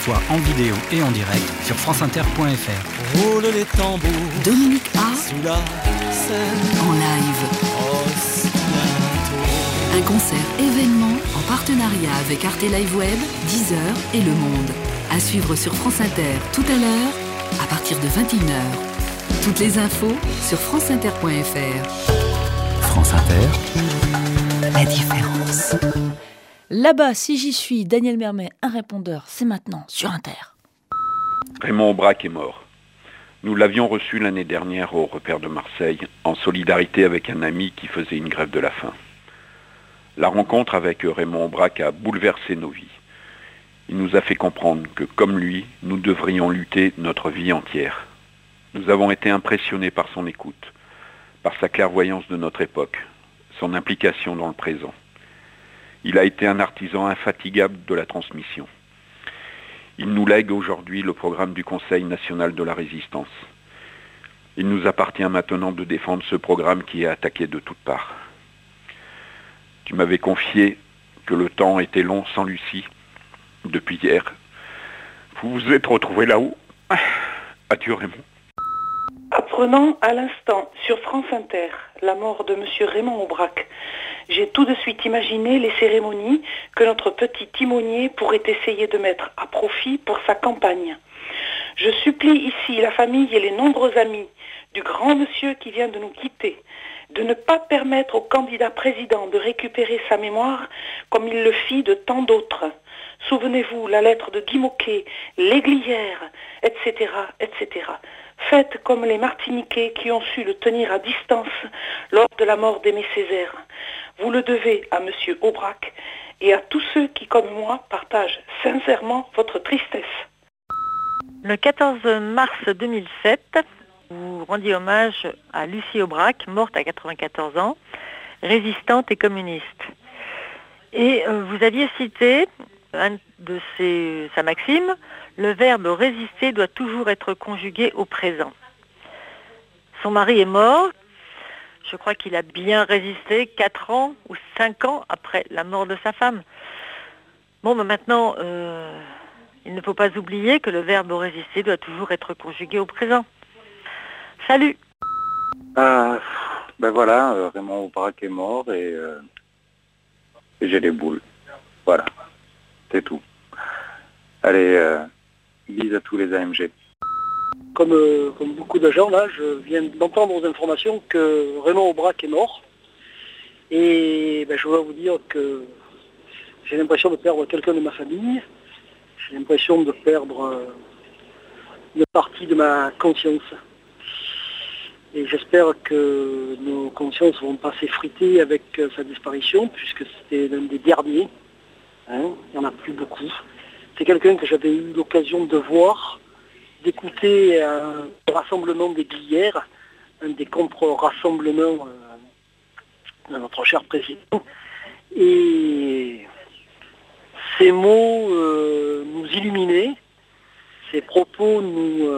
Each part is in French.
fois en vidéo et en direct sur franceinter.fr. Roule les tambours. Dominique A. Sous la scène. En live. Un concert événement en partenariat avec Arte Live Web, Deezer et Le Monde. À suivre sur France Inter tout à l'heure, à partir de 21h. Toutes les infos sur franceinter.fr. France Inter, la différence. Là-bas, si j'y suis, Daniel Mermet, un répondeur, c'est maintenant sur Inter. Raymond Aubrac est mort. Nous l'avions reçu l'année dernière au Repère de Marseille, en solidarité avec un ami qui faisait une grève de la faim. La rencontre avec Raymond Aubrac a bouleversé nos vies. Il nous a fait comprendre que, comme lui, nous devrions lutter notre vie entière. Nous avons été impressionnés par son écoute, par sa clairvoyance de notre époque, son implication dans le présent. Il a été un artisan infatigable de la transmission. Il nous lègue aujourd'hui le programme du Conseil national de la résistance. Il nous appartient maintenant de défendre ce programme qui est attaqué de toutes parts. Tu m'avais confié que le temps était long sans Lucie, depuis hier. Vous vous êtes retrouvé là-haut. Adieu Raymond. Apprenant à l'instant sur France Inter la mort de M. Raymond Aubrac, j'ai tout de suite imaginé les cérémonies que notre petit timonier pourrait essayer de mettre à profit pour sa campagne. Je supplie ici la famille et les nombreux amis du grand monsieur qui vient de nous quitter de ne pas permettre au candidat président de récupérer sa mémoire comme il le fit de tant d'autres. Souvenez-vous, la lettre de Guy Môquet, l'Aiguilière, etc., etc. Faites comme les Martiniquais qui ont su le tenir à distance lors de la mort d'Aimé Césaire. Vous le devez à M. Aubrac et à tous ceux qui, comme moi, partagent sincèrement votre tristesse. Le 14 mars 2007, vous rendiez hommage à Lucie Aubrac, morte à 94 ans, résistante et communiste. Et vous aviez cité sa maxime, le verbe résister doit toujours être conjugué au présent. Son mari est mort, je crois qu'il a bien résisté 4 ans ou 5 ans après la mort de sa femme. Bon, mais maintenant, il ne faut pas oublier que le verbe résister doit toujours être conjugué au présent. Salut. Ben voilà, Raymond Aubrac est mort et j'ai les boules. Voilà, c'est tout. Allez, bise à tous les AMG. Comme beaucoup de gens, là, je viens d'entendre aux informations que Raymond Aubrac est mort. Et je dois vous dire que j'ai l'impression de perdre quelqu'un de ma famille. J'ai l'impression de perdre une partie de ma conscience. Et j'espère que nos consciences ne vont pas s'effriter avec sa disparition, puisque c'était l'un des derniers. Il n'y en a plus beaucoup. C'est quelqu'un que j'avais eu l'occasion de voir, d'écouter un rassemblement des Glières, un des contre-rassemblements de notre cher président. Et ces mots nous illuminaient, ces propos nous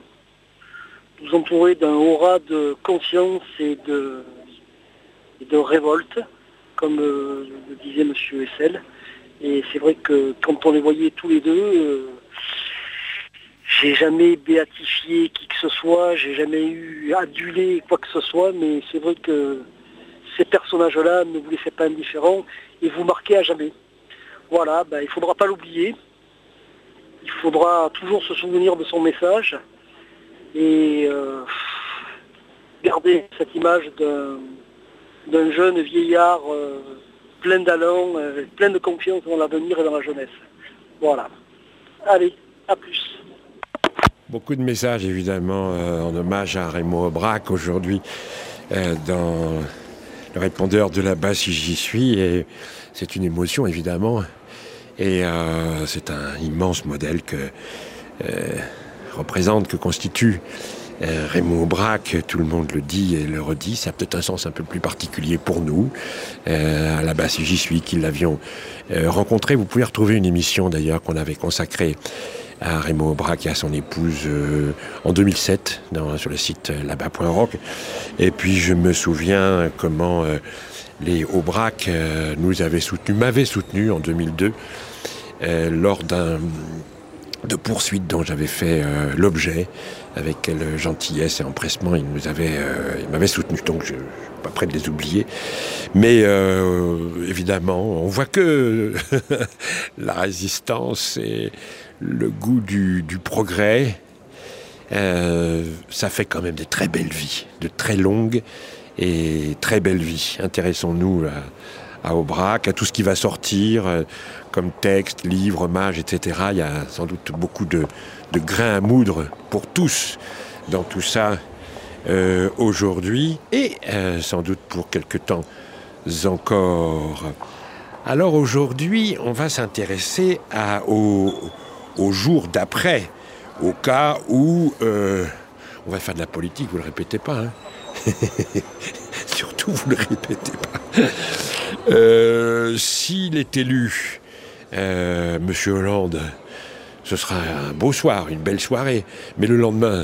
entouraient d'un aura de conscience et de révolte, comme le disait M. Hessel. Et c'est vrai que quand on les voyait tous les deux, j'ai jamais béatifié qui que ce soit, j'ai jamais eu adulé quoi que ce soit, mais c'est vrai que ces personnages-là ne vous laissaient pas indifférents et vous marquaient à jamais. Voilà, il ne faudra pas l'oublier, il faudra toujours se souvenir de son message et garder cette image d'un jeune vieillard plein d'allant, plein de confiance dans l'avenir et dans la jeunesse. Voilà. Allez, à plus. Beaucoup de messages, évidemment, en hommage à Raymond Aubrac aujourd'hui dans le répondeur de là-bas si j'y suis. Et c'est une émotion, évidemment. Et c'est un immense modèle que constitue Raymond Aubrac, tout le monde le dit et le redit, ça a peut-être un sens un peu plus particulier pour nous, à la base si j'y suis, qui l'avions rencontré. Vous pouvez retrouver une émission d'ailleurs qu'on avait consacrée à Raymond Aubrac et à son épouse en 2007 sur le site là-bas.rock. Et puis je me souviens comment les Aubrac m'avaient soutenu en 2002 lors d'un de poursuite dont j'avais fait l'objet, avec quelle gentillesse et empressement il m'avait soutenu. Donc je ne suis pas prêt de les oublier. Mais évidemment, on voit que la résistance et le goût du progrès, ça fait quand même des très belles vies, de très longues et très belles vies. Intéressons-nous à Aubrac, à tout ce qui va sortir, comme texte, livre, hommage, etc. Il y a sans doute beaucoup de grains à moudre pour tous dans tout ça aujourd'hui, et sans doute pour quelque temps encore. Alors aujourd'hui, on va s'intéresser au jour d'après, au cas où on va faire de la politique, vous ne le répétez pas, hein. Surtout, vous ne le répétez pas. S'il est élu, Monsieur Hollande, ce sera un beau soir, une belle soirée. Mais le lendemain,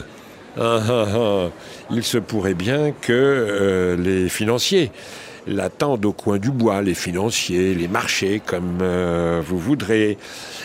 il se pourrait bien que les financiers l'attendent au coin du bois, les financiers, les marchés, comme vous voudrez,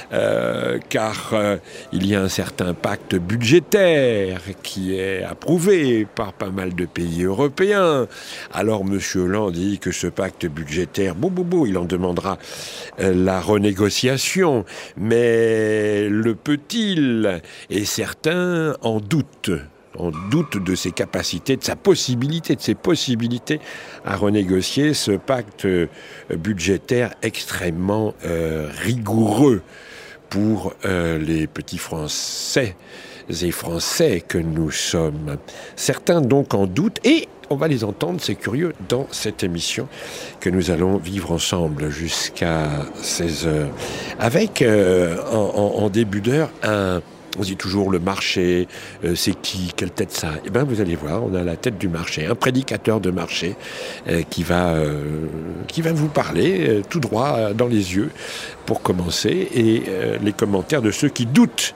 car il y a un certain pacte budgétaire qui est approuvé par pas mal de pays européens. Alors M. Hollande dit que ce pacte budgétaire, il en demandera la renégociation, mais le peut-il? Et certains en doutent. On doute de ses capacités, de ses possibilités à renégocier ce pacte budgétaire extrêmement rigoureux pour les petits Français et Français que nous sommes. Certains donc en doutent, et on va les entendre, c'est curieux, dans cette émission que nous allons vivre ensemble jusqu'à 16h. Avec, en début d'heure, on dit toujours le marché, c'est qui, quelle tête ça? Eh bien, vous allez voir, on a la tête du marché, un prédicateur de marché qui va vous parler tout droit dans les yeux pour commencer, et les commentaires de ceux qui doutent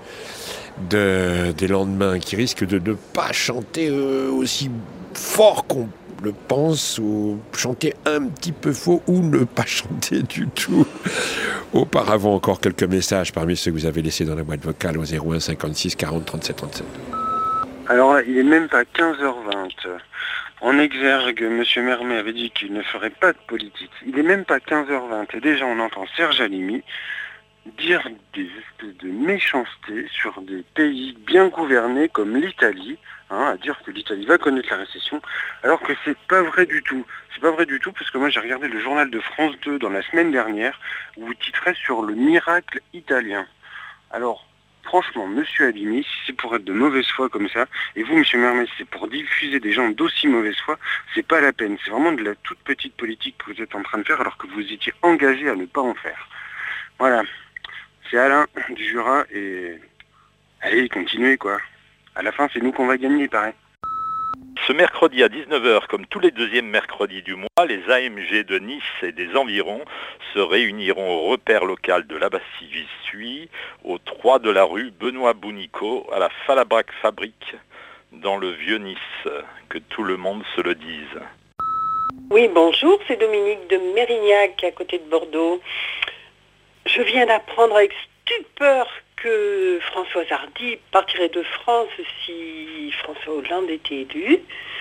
des lendemains, qui risquent de ne pas chanter aussi fort qu'on le pense, ou chanter un petit peu faux, ou ne pas chanter du tout. Auparavant, encore quelques messages parmi ceux que vous avez laissés dans la boîte vocale au 01 56 40 37 37. Alors là, il est même pas 15h20. En exergue, M. Mermet avait dit qu'il ne ferait pas de politique. Il est même pas 15h20. Et déjà, on entend Serge Halimi dire des espèces de méchancetés sur des pays bien gouvernés comme l'Italie, à dire que l'Italie va connaître la récession, alors que c'est pas vrai du tout. C'est pas vrai du tout, parce que moi j'ai regardé le journal de France 2 dans la semaine dernière, où il titrait sur le miracle italien. Alors, franchement, monsieur Halimi, si c'est pour être de mauvaise foi comme ça, et vous, monsieur Mermet, si c'est pour diffuser des gens d'aussi mauvaise foi, c'est pas la peine. C'est vraiment de la toute petite politique que vous êtes en train de faire, alors que vous étiez engagé à ne pas en faire. Voilà. C'est Alain du Jura, et allez, continuez quoi. À la fin, c'est nous qu'on va gagner, pareil. Ce mercredi à 19h, comme tous les deuxièmes mercredis du mois, les AMG de Nice et des environs se réuniront au repère local de Labassie-Gissuy, au 3 de la rue Benoît-Bounicaud, à la Falabrac Fabrique, dans le vieux Nice, que tout le monde se le dise. Oui, bonjour, c'est Dominique de Mérignac, à côté de Bordeaux. Je viens d'apprendre avec stupeur que Françoise Hardy partirait de France si François Hollande était élu.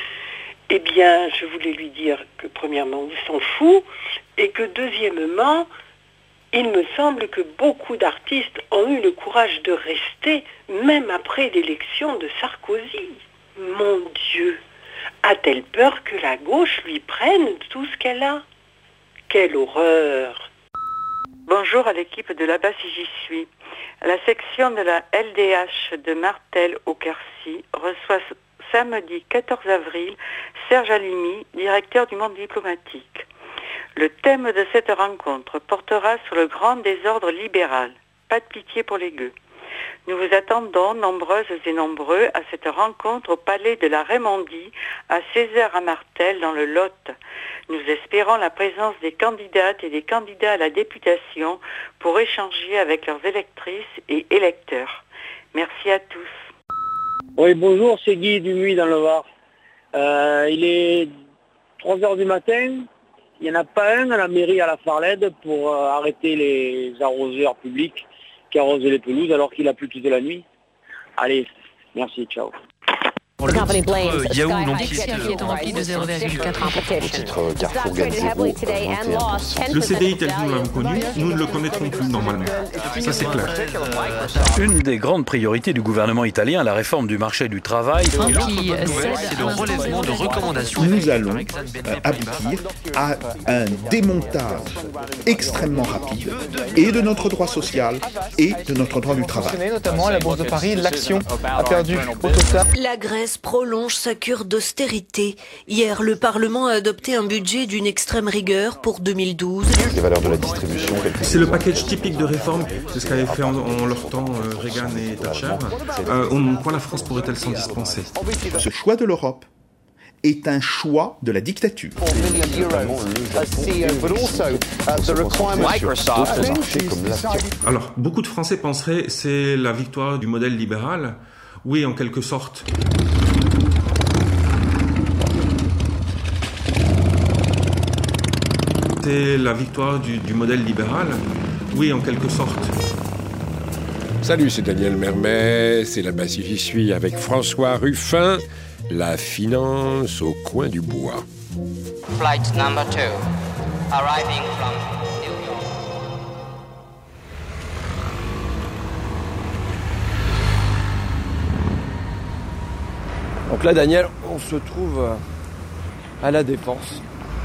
Eh bien, je voulais lui dire que premièrement, on s'en fout, et que deuxièmement, il me semble que beaucoup d'artistes ont eu le courage de rester, même après l'élection de Sarkozy. Mon Dieu, a-t-elle peur que la gauche lui prenne tout ce qu'elle a? Quelle horreur! Bonjour à l'équipe de Labassie-Gissuy. La section de la LDH de Martel au Quercy reçoit samedi 14 avril Serge Halimi, directeur du Monde diplomatique. Le thème de cette rencontre portera sur le grand désordre libéral. Pas de pitié pour les gueux. Nous vous attendons, nombreuses et nombreux, à cette rencontre au Palais de la Raymondie, à 16h à Martel, dans le Lot. Nous espérons la présence des candidates et des candidats à la députation pour échanger avec leurs électrices et électeurs. Merci à tous. Oui, bonjour, c'est Guy Dumuy dans le Var. Il est 3h du matin. Il n'y en a pas un à la mairie à la Farlède pour arrêter les arroseurs publics qui arrosait les pelouses alors qu'il a plu toute la nuit. Allez, merci, ciao. Yahoo l'entier rempli de 0,4%. Au titre Carrefour Gazebo, 21%. Le CDI tel que nous l'avons connu, nous ne le connaîtrons plus normalement. Ça c'est clair. Une des grandes priorités du gouvernement italien, la réforme du marché du travail. C'est le relèvement de recommandations. Nous allons aboutir à un démontage extrêmement rapide et de notre droit social et de notre droit du travail. Notamment à la Bourse de Paris, l'action a perdu au total. La Grèce prolonge sa cure d'austérité. Hier, le Parlement a adopté un budget d'une extrême rigueur pour 2012. Les valeurs de la distribution. C'est le package typique de réforme, c'est ce qu'avaient fait en leur temps Reagan et Thatcher. Quoi la France pourrait-elle s'en dispenser ? Ce choix de l'Europe est un choix de la dictature. Alors, beaucoup de Français penseraient que c'est la victoire du modèle libéral. Oui, en quelque sorte. C'est la victoire du modèle libéral. Oui, en quelque sorte. Salut, c'est Daniel Mermet, c'est là-bas si j'y suis avec François Ruffin, la finance au coin du bois. Flight number 2, arriving from New York. Donc là, Daniel, on se trouve à La Défense,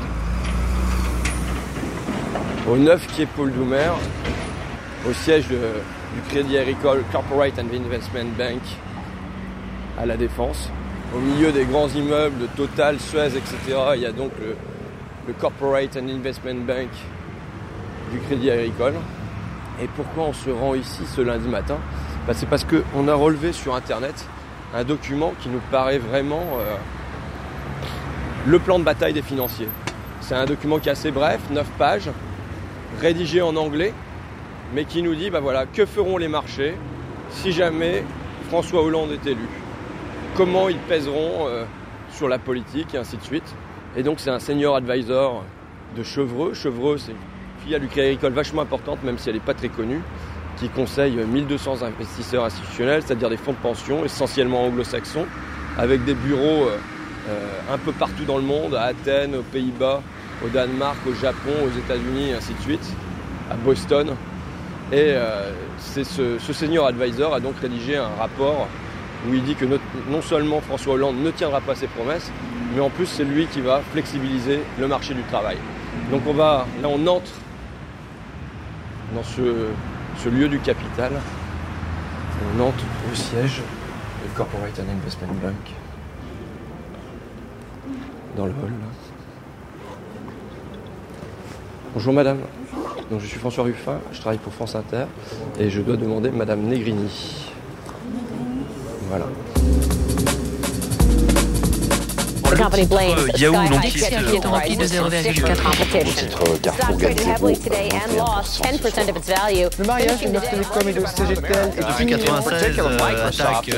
au 9 quai Paul Doumer, au siège du Crédit Agricole Corporate and Investment Bank à La Défense. Au milieu des grands immeubles de Total, Suez, etc., il y a donc le Corporate and Investment Bank du Crédit Agricole. Et pourquoi on se rend ici ce lundi matin ? C'est parce qu'on a relevé sur Internet un document qui nous paraît vraiment le plan de bataille des financiers. C'est un document qui est assez bref, 9 pages, rédigé en anglais, mais qui nous dit, que feront les marchés si jamais François Hollande est élu ? Comment ils pèseront sur la politique, et ainsi de suite. Et donc c'est un senior advisor de Chevreux. Chevreux, c'est une filiale du Crédit Agricole vachement importante, même si elle n'est pas très connue, qui conseille 1200 investisseurs institutionnels, c'est-à-dire des fonds de pension, essentiellement anglo-saxons, avec des bureaux un peu partout dans le monde, à Athènes, aux Pays-Bas, au Danemark, au Japon, aux États-Unis, et ainsi de suite, à Boston. Et ce senior advisor a donc rédigé un rapport où il dit que non seulement François Hollande ne tiendra pas ses promesses, mais en plus c'est lui qui va flexibiliser le marché du travail. Donc on entre dans ce lieu du capital, on entre au siège du Corporate and Investment Bank, dans le hall là. Bonjour madame, donc je suis François Ruffin, je travaille pour France Inter et je dois demander madame Negrini. Voilà. Yahoo l'entier rempli de 0,4%. Au titre Carrefour Gazebo, 21%. Le mariage de Bouygues Télécom et de CGTN depuis 96 attaque.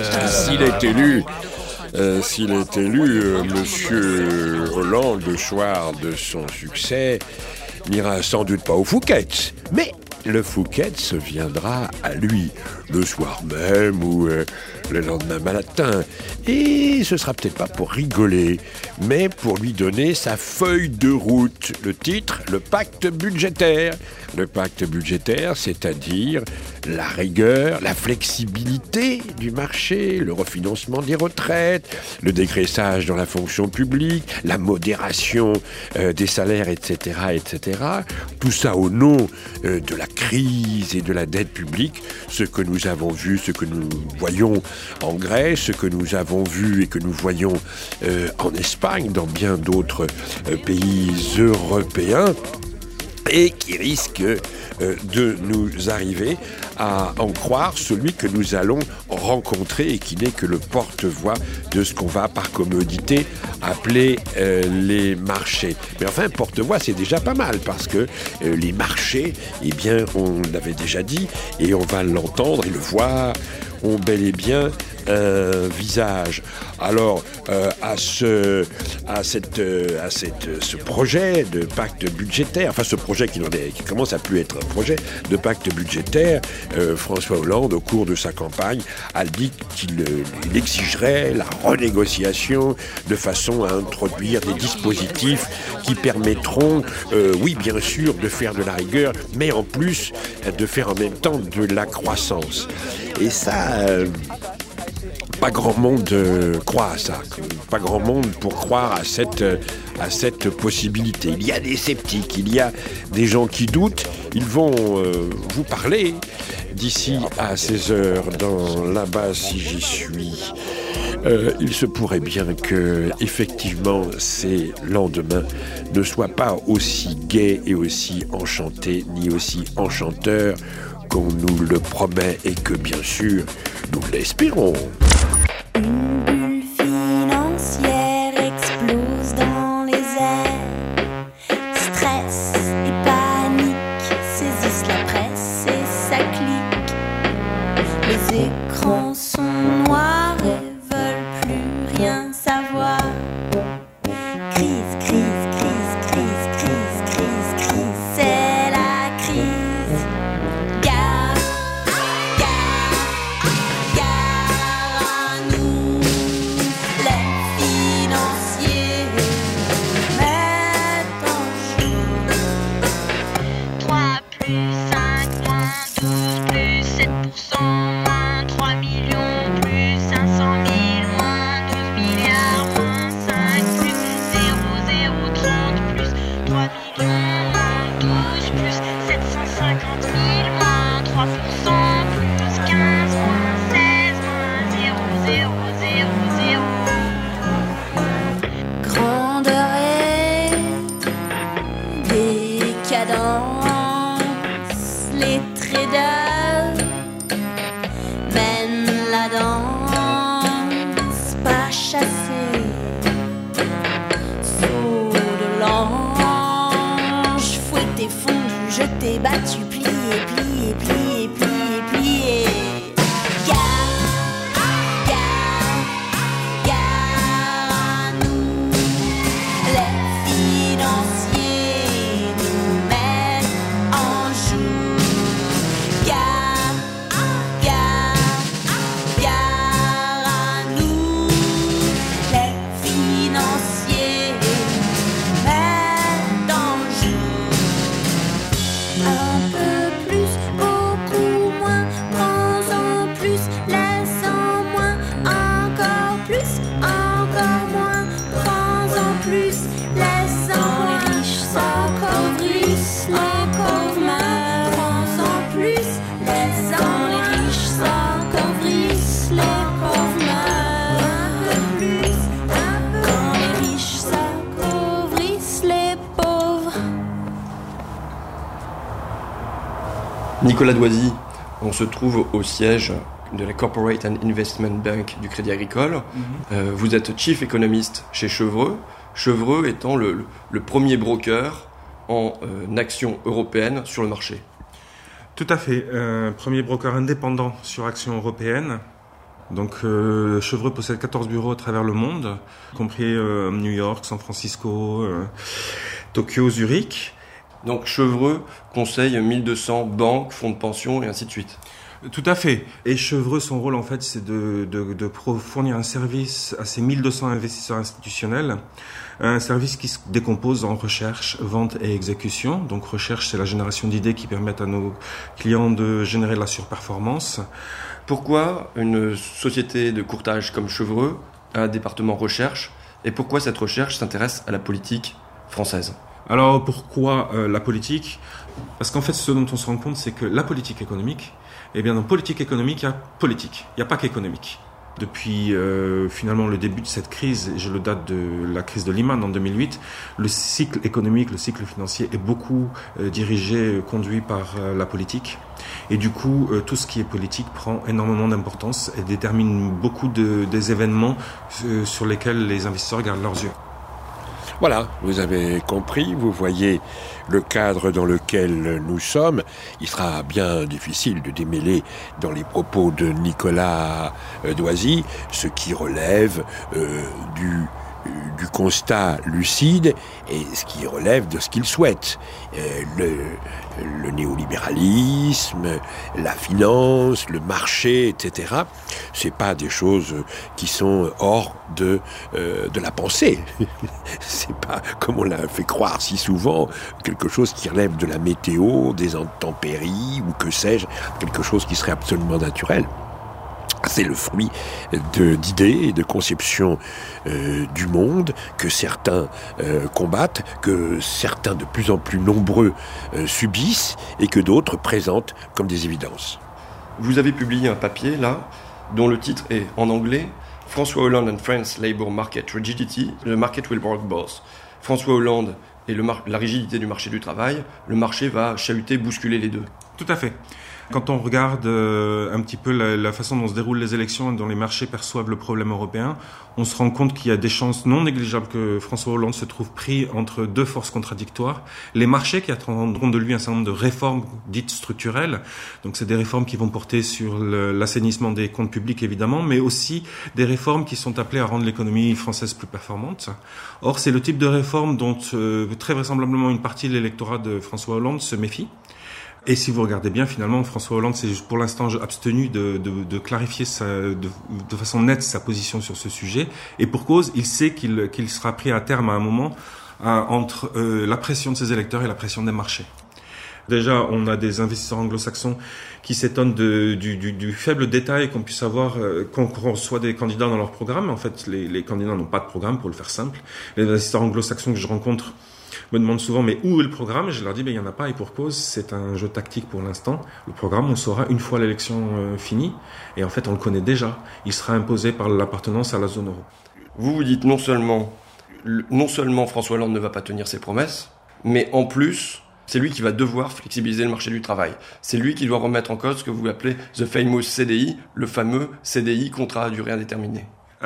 S'il est élu, Monsieur Hollande, le soir de son succès, n'ira sans doute pas au Fouquet's, mais le Fouquet's viendra à lui le soir même ou le lendemain matin. Et ce sera peut-être pas pour rigoler, mais pour lui donner sa feuille de route. Le titre, le pacte budgétaire. Le pacte budgétaire, c'est-à-dire la rigueur, la flexibilité du marché, le refinancement des retraites, le dégraissage dans la fonction publique, la modération des salaires, etc., etc. Tout ça au nom de la crise et de la dette publique, ce que nous avons vu, ce que nous voyons en Grèce, ce que nous avons vu et que nous voyons en Espagne, dans bien d'autres pays européens, et qui risque de nous arriver à en croire celui que nous allons rencontrer et qui n'est que le porte-voix de ce qu'on va par commodité appeler les marchés. Mais enfin, porte-voix, c'est déjà pas mal parce que les marchés, eh bien, on l'avait déjà dit et on va l'entendre et le voir, ont bel et bien un visage alors à ce projet de pacte budgétaire, enfin ce projet qui commence à plus être un projet de pacte budgétaire. François Hollande, au cours de sa campagne, a dit qu'il exigerait la renégociation de façon à introduire des dispositifs qui permettront, oui bien sûr, de faire de la rigueur, mais en plus de faire en même temps de la croissance. Et ça... pas grand monde croit à ça. Pas grand monde pour croire à cette possibilité. Il y a des sceptiques, il y a des gens qui doutent. Ils vont vous parler d'ici à 16h dans Là-bas si j'y suis. Il se pourrait bien que, effectivement, ces lendemains ne soient pas aussi gais et aussi enchantés, ni aussi enchanteurs qu'on nous le promet et que, bien sûr, nous l'espérons. Une bulle financière explose dans les airs. Stress et panique saisissent la presse et ça clique. Les écrans sont noirs et veulent plus rien savoir. Crise, crise, crise, crise, crise, crise, crise, c'est la crise. Gare, gare, gare à nous. Les financiers mettent en jeu 3 plus 5 moins 12 plus 7% moins 3 millions plus 500 000 moins 12 milliards moins 5 plus 0, 0, 30 plus 3 millions moins 12 plus 750 000 moins 3% plus 15 moins 16 moins 0, 0, 0, 0. Grandeur et décadence, les traders mènent la danse, pas chassés, saut de l'ange, fouetté, fondu, jeté, battu, plié, plié, plié, plié, plié. Gare, gare, gare à nous, les financiers nous mettent en joue. Gare, gare, gare à nous, les financiers nous mettent en joue. Un peu plus, beaucoup moins, prends-en plus, laisse-en moins, encore plus, encore moins, prends-en plus, laisse-en moins. Les riches s'appauvrissent, les pauvres meurent, prends-en plus, laisse-en. Les riches s'appauvrissent, les pauvres meurent. Un peu plus, quand les riches s'appauvrissent, les pauvres. Nicolas Doisy, on se trouve au siège de la Corporate and Investment Bank du Crédit Agricole. Vous êtes chief économiste chez Chevreux. Chevreux étant le premier broker en actions européennes sur le marché. Tout à fait. Premier broker indépendant sur actions européennes. Donc Chevreux possède 14 bureaux à travers le monde, y compris New York, San Francisco, Tokyo, Zurich. Donc Chevreux conseille 1200 banques, fonds de pension et ainsi de suite. Tout à fait. Et Chevreux, son rôle en fait, c'est de fournir un service à ces 1200 investisseurs institutionnels, un service qui se décompose en recherche, vente et exécution. Donc recherche, c'est la génération d'idées qui permettent à nos clients de générer de la surperformance. Pourquoi une société de courtage comme Chevreux a un département recherche et pourquoi cette recherche s'intéresse à la politique française ? Alors pourquoi la politique ? Parce qu'en fait, ce dont on se rend compte, c'est que la politique économique, eh bien dans politique économique, il y a politique, il n'y a pas qu'économique. Depuis finalement le début de cette crise, je le date de la crise de Lehman en 2008, le cycle économique, le cycle financier est beaucoup dirigé, conduit par la politique. Et du coup, tout ce qui est politique prend énormément d'importance et détermine beaucoup des événements sur lesquels les investisseurs gardent leurs yeux. Voilà, vous avez compris, vous voyez le cadre dans lequel nous sommes. Il sera bien difficile de démêler dans les propos de Nicolas Doisy ce qui relève du constat lucide et ce qui relève de ce qu'il souhaite. Le néolibéralisme, la finance, le marché, etc. C'est pas des choses qui sont hors de la pensée. C'est pas, comme on l'a fait croire si souvent, quelque chose qui relève de la météo, des intempéries ou que sais-je, quelque chose qui serait absolument naturel. C'est le fruit d'idées et de conceptions du monde que certains combattent, que certains de plus en plus nombreux subissent et que d'autres présentent comme des évidences. Vous avez publié un papier là, dont le titre est en anglais « François Hollande and France Labour Market Rigidity, the market will work both ». François Hollande et la rigidité du marché du travail, le marché va chahuter, bousculer les deux. Tout à fait. Quand on regarde un petit peu la façon dont se déroulent les élections et dont les marchés perçoivent le problème européen, on se rend compte qu'il y a des chances non négligeables que François Hollande se trouve pris entre deux forces contradictoires. Les marchés qui attendront de lui un certain nombre de réformes dites structurelles, donc c'est des réformes qui vont porter sur l'assainissement des comptes publics évidemment, mais aussi des réformes qui sont appelées à rendre l'économie française plus performante. Or, c'est le type de réforme dont très vraisemblablement une partie de l'électorat de François Hollande se méfie. Et si vous regardez bien, finalement, François Hollande s'est pour l'instant abstenu de clarifier de façon nette sa position sur ce sujet. Et pour cause, il sait qu'il sera pris à terme à un moment entre la pression de ses électeurs et la pression des marchés. Déjà, on a des investisseurs anglo-saxons qui s'étonnent du faible détail qu'on puisse avoir quand on reçoit des candidats dans leur programme. En fait, les candidats n'ont pas de programme, pour le faire simple. Les investisseurs anglo-saxons que je rencontre me demandent souvent mais où est le programme, et je leur dis il n'y en a pas, et pour cause, c'est un jeu tactique pour l'instant. Le programme, on saura une fois l'élection finie, et en fait on le connaît déjà. Il sera imposé par l'appartenance à la zone euro. Vous dites non seulement François Hollande ne va pas tenir ses promesses, mais en plus c'est lui qui va devoir flexibiliser le marché du travail. C'est lui qui doit remettre en cause ce que vous appelez the famous CDI, le fameux CDI, contrat à durée indéterminée.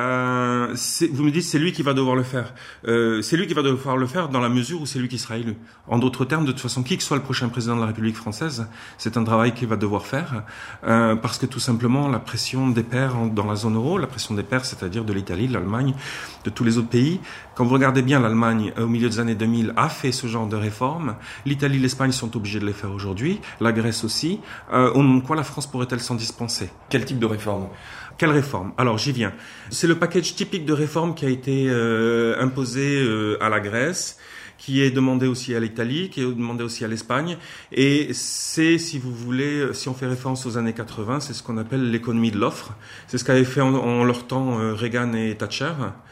Vous me dites c'est lui qui va devoir le faire. C'est lui qui va devoir le faire dans la mesure où c'est lui qui sera élu. En d'autres termes, de toute façon, qui que soit le prochain président de la République française, c'est un travail qu'il va devoir faire parce que tout simplement la pression des pairs dans la zone euro, la pression des pairs, c'est-à-dire de l'Italie, de l'Allemagne, de tous les autres pays. Quand vous regardez bien, l'Allemagne au milieu des années 2000 a fait ce genre de réformes. L'Italie, l'Espagne sont obligés de les faire aujourd'hui. La Grèce aussi. Au nom de quoi la France pourrait-elle s'en dispenser? Quel type de réforme? Quelle réforme? Alors, j'y viens. C'est le package typique de réforme qui a été imposé à la Grèce, qui est demandé aussi à l'Italie, qui est demandé aussi à l'Espagne. Et c'est, si vous voulez, si on fait référence aux années 80, c'est ce qu'on appelle l'économie de l'offre. C'est ce qu'avaient fait en leur temps Reagan et Thatcher.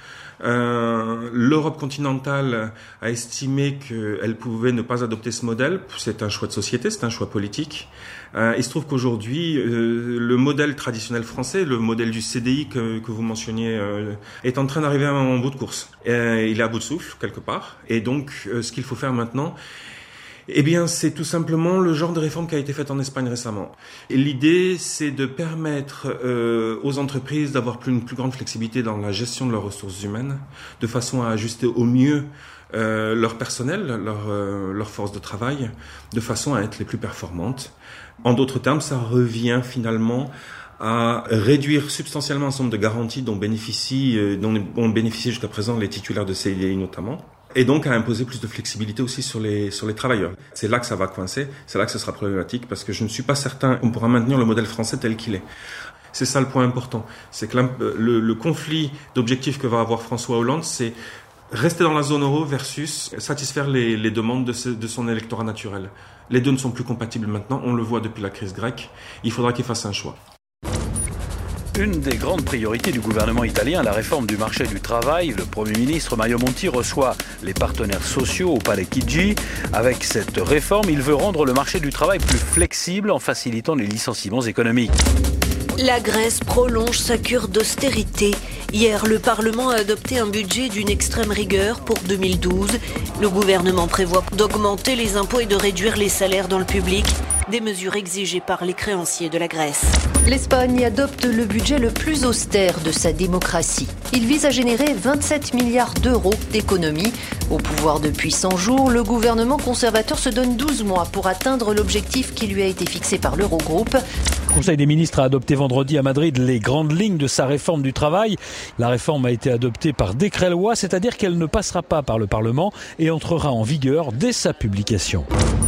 L'Europe continentale a estimé qu'elle pouvait ne pas adopter ce modèle. C'est un choix de société, c'est un choix politique. Il se trouve qu'aujourd'hui, le modèle traditionnel français, le modèle du CDI que vous mentionniez, est en train d'arriver en bout de course. Il est à bout de souffle, quelque part. Et donc, ce qu'il faut faire maintenant, eh bien, c'est tout simplement le genre de réforme qui a été faite en Espagne récemment. Et l'idée, c'est de permettre aux entreprises d'avoir une plus grande flexibilité dans la gestion de leurs ressources humaines, de façon à ajuster au mieux leur personnel, leur force de travail, de façon à être les plus performantes. En d'autres termes, ça revient finalement à réduire substantiellement un certain nombre de garanties dont ont bénéficié jusqu'à présent les titulaires de CDI notamment. Et donc à imposer plus de flexibilité aussi sur les travailleurs. C'est là que ça va coincer, c'est là que ce sera problématique, parce que je ne suis pas certain qu'on pourra maintenir le modèle français tel qu'il est. C'est ça le point important, c'est que le conflit d'objectifs que va avoir François Hollande, c'est rester dans la zone euro versus satisfaire les demandes de son électorat naturel. Les deux ne sont plus compatibles maintenant, on le voit depuis la crise grecque, il faudra qu'il fasse un choix. Une des grandes priorités du gouvernement italien, la réforme du marché du travail. Le Premier ministre Mario Monti reçoit les partenaires sociaux au Palais Chigi. Avec cette réforme, il veut rendre le marché du travail plus flexible en facilitant les licenciements économiques. La Grèce prolonge sa cure d'austérité. Hier, le Parlement a adopté un budget d'une extrême rigueur pour 2012. Le gouvernement prévoit d'augmenter les impôts et de réduire les salaires dans le public, des mesures exigées par les créanciers de la Grèce. L'Espagne adopte le budget le plus austère de sa démocratie. Il vise à générer 27 milliards d'euros d'économies. Au pouvoir depuis 100 jours, le gouvernement conservateur se donne 12 mois pour atteindre l'objectif qui lui a été fixé par l'Eurogroupe. Le Conseil des ministres a adopté vendredi à Madrid les grandes lignes de sa réforme du travail. La réforme a été adoptée par décret-loi, c'est-à-dire qu'elle ne passera pas par le Parlement et entrera en vigueur dès sa publication.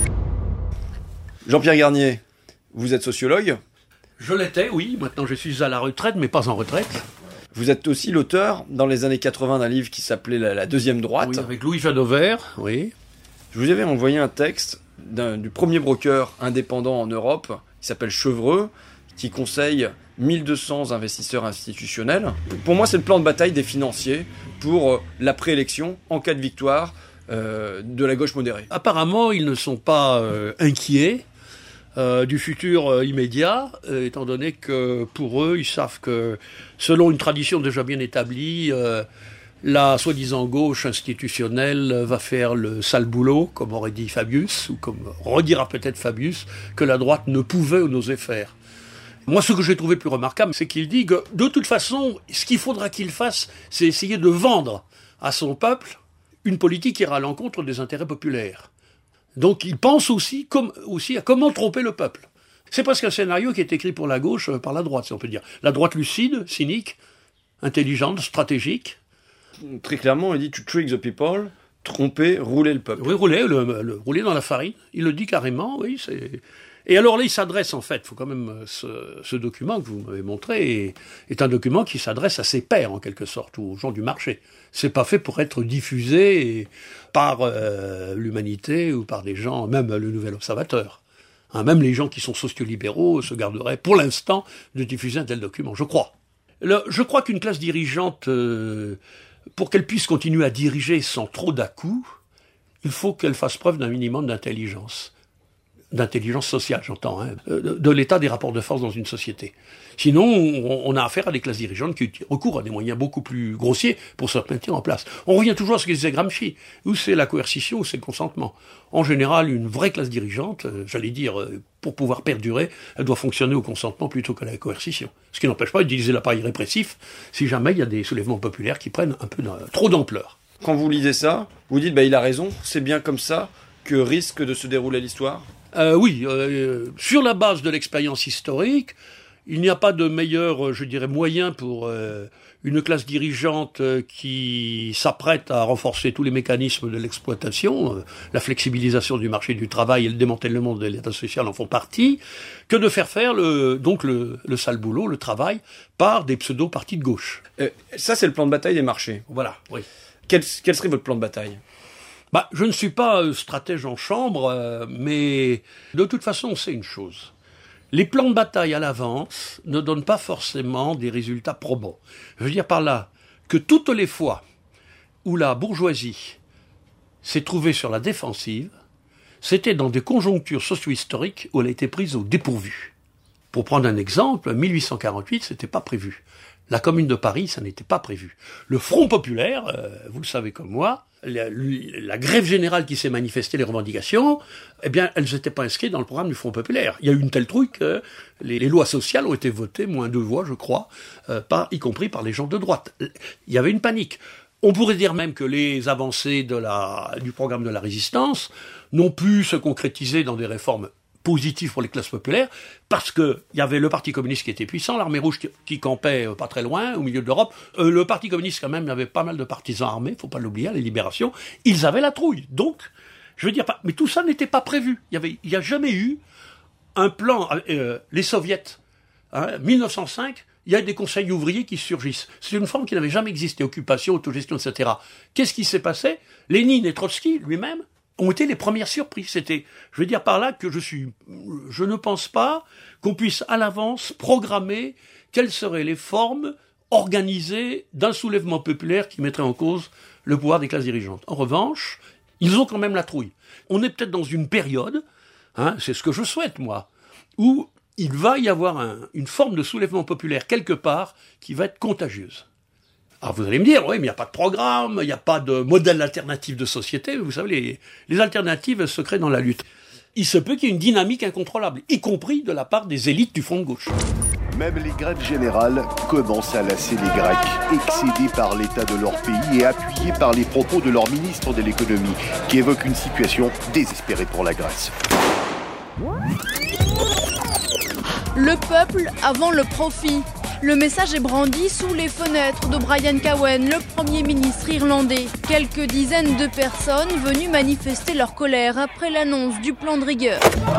Jean-Pierre Garnier, vous êtes sociologue ? Je l'étais, oui. Maintenant, je suis à la retraite, mais pas en retraite. Vous êtes aussi l'auteur, dans les années 80, d'un livre qui s'appelait La deuxième droite. Oui, avec Louis Jadover, oui. Je vous avais envoyé un texte du premier broker indépendant en Europe, qui s'appelle Chevreux, qui conseille 1200 investisseurs institutionnels. Pour moi, c'est le plan de bataille des financiers pour la préélection, en cas de victoire, de la gauche modérée. Apparemment, ils ne sont pas inquiets du futur immédiat, étant donné que pour eux, ils savent que, selon une tradition déjà bien établie, la soi-disant gauche institutionnelle va faire le sale boulot, comme aurait dit Fabius, ou comme redira peut-être Fabius, que la droite ne pouvait ou n'osait faire. Moi, ce que j'ai trouvé plus remarquable, c'est qu'il dit que, de toute façon, ce qu'il faudra qu'il fasse, c'est essayer de vendre à son peuple une politique qui ira à l'encontre des intérêts populaires. Donc il pense aussi à comment tromper le peuple. C'est presque un scénario qui est écrit pour la gauche par la droite, si on peut dire. La droite lucide, cynique, intelligente, stratégique. Très clairement, il dit « to trick the people », tromper, rouler le peuple. Oui, rouler dans la farine. Il le dit carrément, oui. Et alors là, il s'adresse en fait, il faut quand même, ce document que vous m'avez montré est un document qui s'adresse à ses pairs en quelque sorte, ou aux gens du marché. C'est pas fait pour être diffusé par l'humanité ou par des gens, même le Nouvel Observateur. Même les gens qui sont sociolibéraux se garderaient pour l'instant de diffuser un tel document, je crois. Je crois qu'une classe dirigeante, pour qu'elle puisse continuer à diriger sans trop d'à-coups, il faut qu'elle fasse preuve d'un minimum d'intelligence sociale, j'entends, de l'état des rapports de force dans une société. Sinon, on a affaire à des classes dirigeantes qui recourent à des moyens beaucoup plus grossiers pour se maintenir en place. On revient toujours à ce que disait Gramsci, où c'est la coercition, ou c'est le consentement. En général, une vraie classe dirigeante, j'allais dire, pour pouvoir perdurer, elle doit fonctionner au consentement plutôt qu'à la coercition. Ce qui n'empêche pas d'utiliser l'appareil répressif si jamais il y a des soulèvements populaires qui prennent un peu trop d'ampleur. Quand vous lisez ça, vous dites, il a raison, c'est bien comme ça que risque de se dérouler l'histoire ? Oui, sur la base de l'expérience historique, il n'y a pas de meilleur, moyen pour une classe dirigeante qui s'apprête à renforcer tous les mécanismes de l'exploitation, la flexibilisation du marché du travail et le démantèlement de l'État social en font partie, que de faire le sale boulot, le travail, par des pseudo-partis de gauche. Ça, c'est le plan de bataille des marchés. Voilà, oui. Quel serait votre plan de bataille ? Je ne suis pas stratège en chambre, mais de toute façon, on sait une chose. Les plans de bataille à l'avance ne donnent pas forcément des résultats probants. Je veux dire par là que toutes les fois où la bourgeoisie s'est trouvée sur la défensive, c'était dans des conjonctures socio-historiques où elle a été prise au dépourvu. Pour prendre un exemple, 1848, c'était pas prévu. La Commune de Paris, ça n'était pas prévu. Le Front populaire, vous le savez comme moi, la grève générale qui s'est manifestée, les revendications, elles n'étaient pas inscrites dans le programme du Front populaire. Il y a eu une telle truc que les lois sociales ont été votées, moins 2 voix, je crois, y compris par les gens de droite. Il y avait une panique. On pourrait dire même que les avancées du programme de la résistance n'ont pu se concrétiser dans des réformes positif pour les classes populaires, parce que il y avait le Parti communiste qui était puissant, l'armée rouge qui campait pas très loin, au milieu de l'Europe. Le Parti communiste, quand même, il y avait pas mal de partisans armés, faut pas l'oublier, les libérations. Ils avaient la trouille. Donc, mais tout ça n'était pas prévu. Il n'y a jamais eu un plan. Les soviets, 1905, il y a des conseils ouvriers qui surgissent. C'est une forme qui n'avait jamais existé, occupation, autogestion, etc. Qu'est-ce qui s'est passé ? Lénine et Trotsky, lui-même, ont été les premières surprises. Je veux dire par là que je ne pense pas qu'on puisse à l'avance programmer quelles seraient les formes organisées d'un soulèvement populaire qui mettrait en cause le pouvoir des classes dirigeantes. En revanche, ils ont quand même la trouille. On est peut-être dans une période, c'est ce que je souhaite moi, où il va y avoir une forme de soulèvement populaire quelque part qui va être contagieuse. Alors vous allez me dire, oui, mais il n'y a pas de programme, il n'y a pas de modèle alternatif de société. Vous savez, les alternatives, elles se créent dans la lutte. Il se peut qu'il y ait une dynamique incontrôlable, y compris de la part des élites du front de gauche. Même les grèves générales commencent à lasser les Grecs, excédés par l'état de leur pays et appuyés par les propos de leur ministre de l'économie, qui évoque une situation désespérée pour la Grèce. Le peuple avant le profit. Le message est brandi sous les fenêtres de Brian Cowen, le Premier ministre irlandais. Quelques dizaines de personnes venues manifester leur colère après l'annonce du plan de rigueur.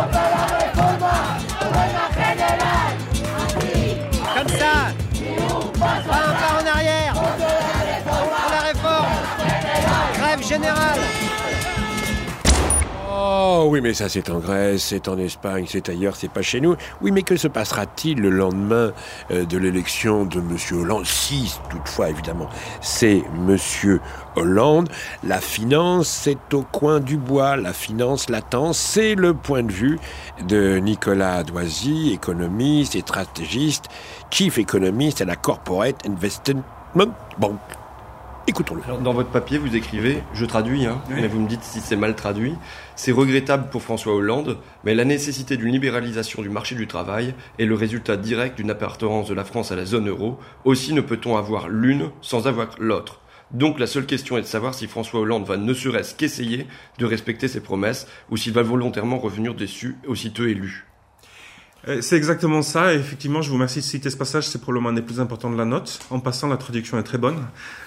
Comme ça, pas un pas en arrière. Pour la réforme, grève générale. Oh oui, mais ça c'est en Grèce, c'est en Espagne, c'est ailleurs, c'est pas chez nous. Oui, mais que se passera-t-il le lendemain de l'élection de M. Hollande? Si, toutefois, évidemment, c'est M. Hollande. La finance, c'est au coin du bois. La finance latente, c'est le point de vue de Nicolas Doisy, économiste et stratégiste, chief économiste à la Corporate Investment Bank. Écoutons-le. Alors, dans votre papier, vous écrivez, je traduis, mais vous me dites si c'est mal traduit, c'est regrettable pour François Hollande, mais la nécessité d'une libéralisation du marché du travail est le résultat direct d'une appartenance de la France à la zone euro. Aussi ne peut-on avoir l'une sans avoir l'autre. Donc la seule question est de savoir si François Hollande va ne serait-ce qu'essayer de respecter ses promesses ou s'il va volontairement revenir déçu aussitôt élu. C'est exactement ça. Et effectivement, je vous remercie de citer ce passage. C'est probablement un des plus importants de la note. En passant, la traduction est très bonne.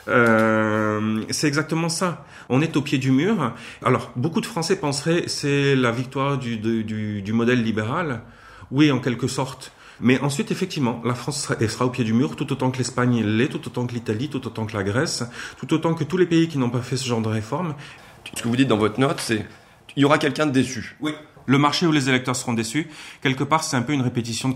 C'est exactement ça. On est au pied du mur. Alors, beaucoup de Français penseraient c'est la victoire du modèle libéral. Oui, en quelque sorte. Mais ensuite, effectivement, la France sera au pied du mur, tout autant que l'Espagne l'est, tout autant que l'Italie, tout autant que la Grèce, tout autant que tous les pays qui n'ont pas fait ce genre de réforme. Ce que vous dites dans votre note, c'est il y aura quelqu'un de déçu. Oui. Le marché où les électeurs seront déçus, quelque part, c'est un peu une répétition de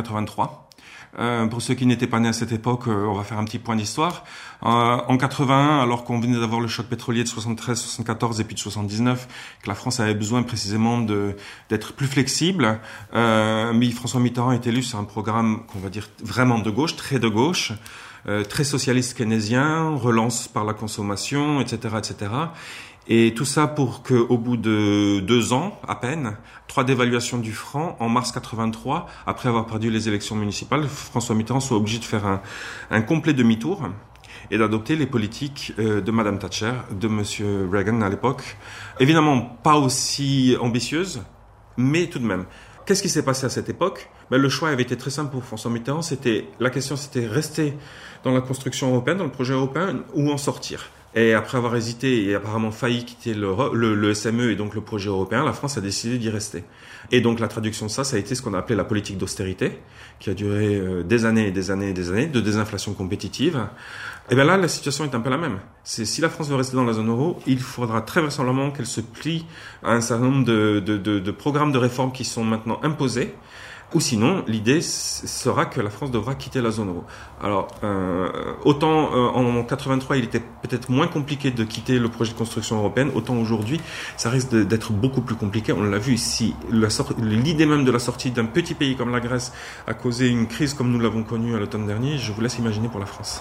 81-83. Pour ceux qui n'étaient pas nés à cette époque, on va faire un petit point d'histoire. En 81, alors qu'on venait d'avoir le choc pétrolier de 73, 74 et puis de 79, que la France avait besoin précisément d'être plus flexible, mais François Mitterrand est élu sur un programme qu'on va dire vraiment de gauche, très de gauche, très socialiste keynésien, relance par la consommation, etc., etc. Et tout ça pour qu'au bout de 2 ans, à peine, 3 dévaluations du franc, en mars 83, après avoir perdu les élections municipales, François Mitterrand soit obligé de faire un complet demi-tour et d'adopter les politiques de Madame Thatcher, de Monsieur Reagan à l'époque. Évidemment, pas aussi ambitieuses, mais tout de même. Qu'est-ce qui s'est passé à cette époque? Le choix avait été très simple pour François Mitterrand. La question c'était rester dans la construction européenne, dans le projet européen, ou en sortir. Et après avoir hésité et apparemment failli quitter le SME et donc le projet européen, la France a décidé d'y rester. Et donc la traduction de ça a été ce qu'on a appelé la politique d'austérité, qui a duré des années et des années et des années, de désinflation compétitive. Et bien là, la situation est un peu la même. Si la France veut rester dans la zone euro, il faudra très vraisemblablement qu'elle se plie à un certain nombre de programmes de réformes qui sont maintenant imposés. Ou sinon, l'idée sera que la France devra quitter la zone euro. Alors, autant en 83, il était peut-être moins compliqué de quitter le projet de construction européenne, autant aujourd'hui, ça risque d'être beaucoup plus compliqué. On l'a vu ici. L'idée même de la sortie d'un petit pays comme la Grèce a causé une crise comme nous l'avons connue à l'automne dernier. Je vous laisse imaginer pour la France.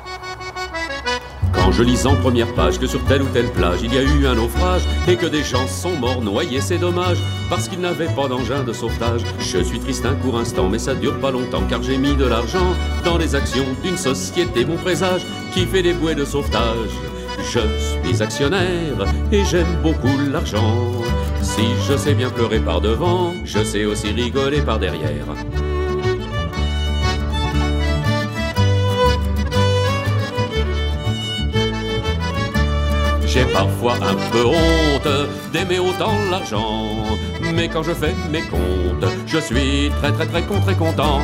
Quand je lis en première page que sur telle ou telle plage il y a eu un naufrage et que des gens sont morts noyés, c'est dommage parce qu'ils n'avaient pas d'engin de sauvetage. Je suis triste un court instant mais ça dure pas longtemps car j'ai mis de l'argent dans les actions d'une société bon présage qui fait des bouées de sauvetage. Je suis actionnaire et j'aime beaucoup l'argent. Si je sais bien pleurer par devant, je sais aussi rigoler par derrière. J'ai parfois un peu honte d'aimer autant l'argent, mais quand je fais mes comptes, je suis très content.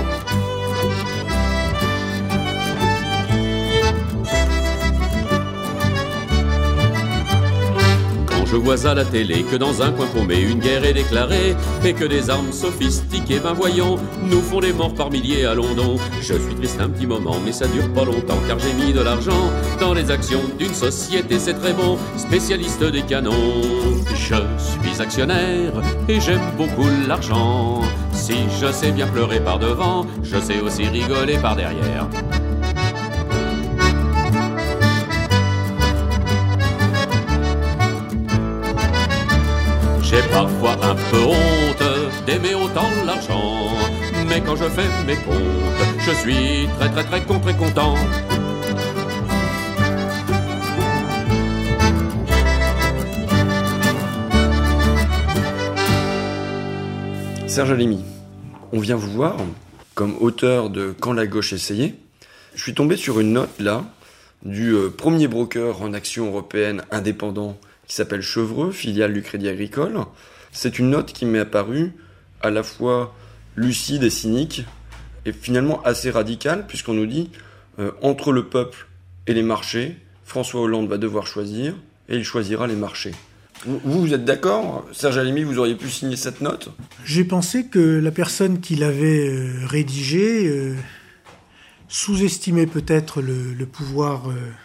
Je vois à la télé que dans un coin paumé une guerre est déclarée et que des armes sophistiquées, ben voyons, nous font des morts par milliers à London. Je suis triste un petit moment mais ça dure pas longtemps car j'ai mis de l'argent dans les actions d'une société, c'est très bon, spécialiste des canons. Je suis actionnaire et j'aime beaucoup l'argent. Si je sais bien pleurer par devant, je sais aussi rigoler par derrière. J'ai parfois un peu honte d'aimer autant l'argent, mais quand je fais mes comptes, je suis très très très content. Serge Alimi, on vient vous voir comme auteur de Quand la gauche essayait. Je suis tombé sur une note là du premier broker en action européenne indépendant qui s'appelle Chevreux, filiale du Crédit Agricole. C'est une note qui m'est apparue à la fois lucide et cynique et finalement assez radicale puisqu'on nous dit entre le peuple et les marchés, François Hollande va devoir choisir et il choisira les marchés. Vous êtes d'accord, Serge Alimi, vous auriez pu signer cette note ? J'ai pensé que la personne qui l'avait rédigée sous-estimait peut-être le pouvoir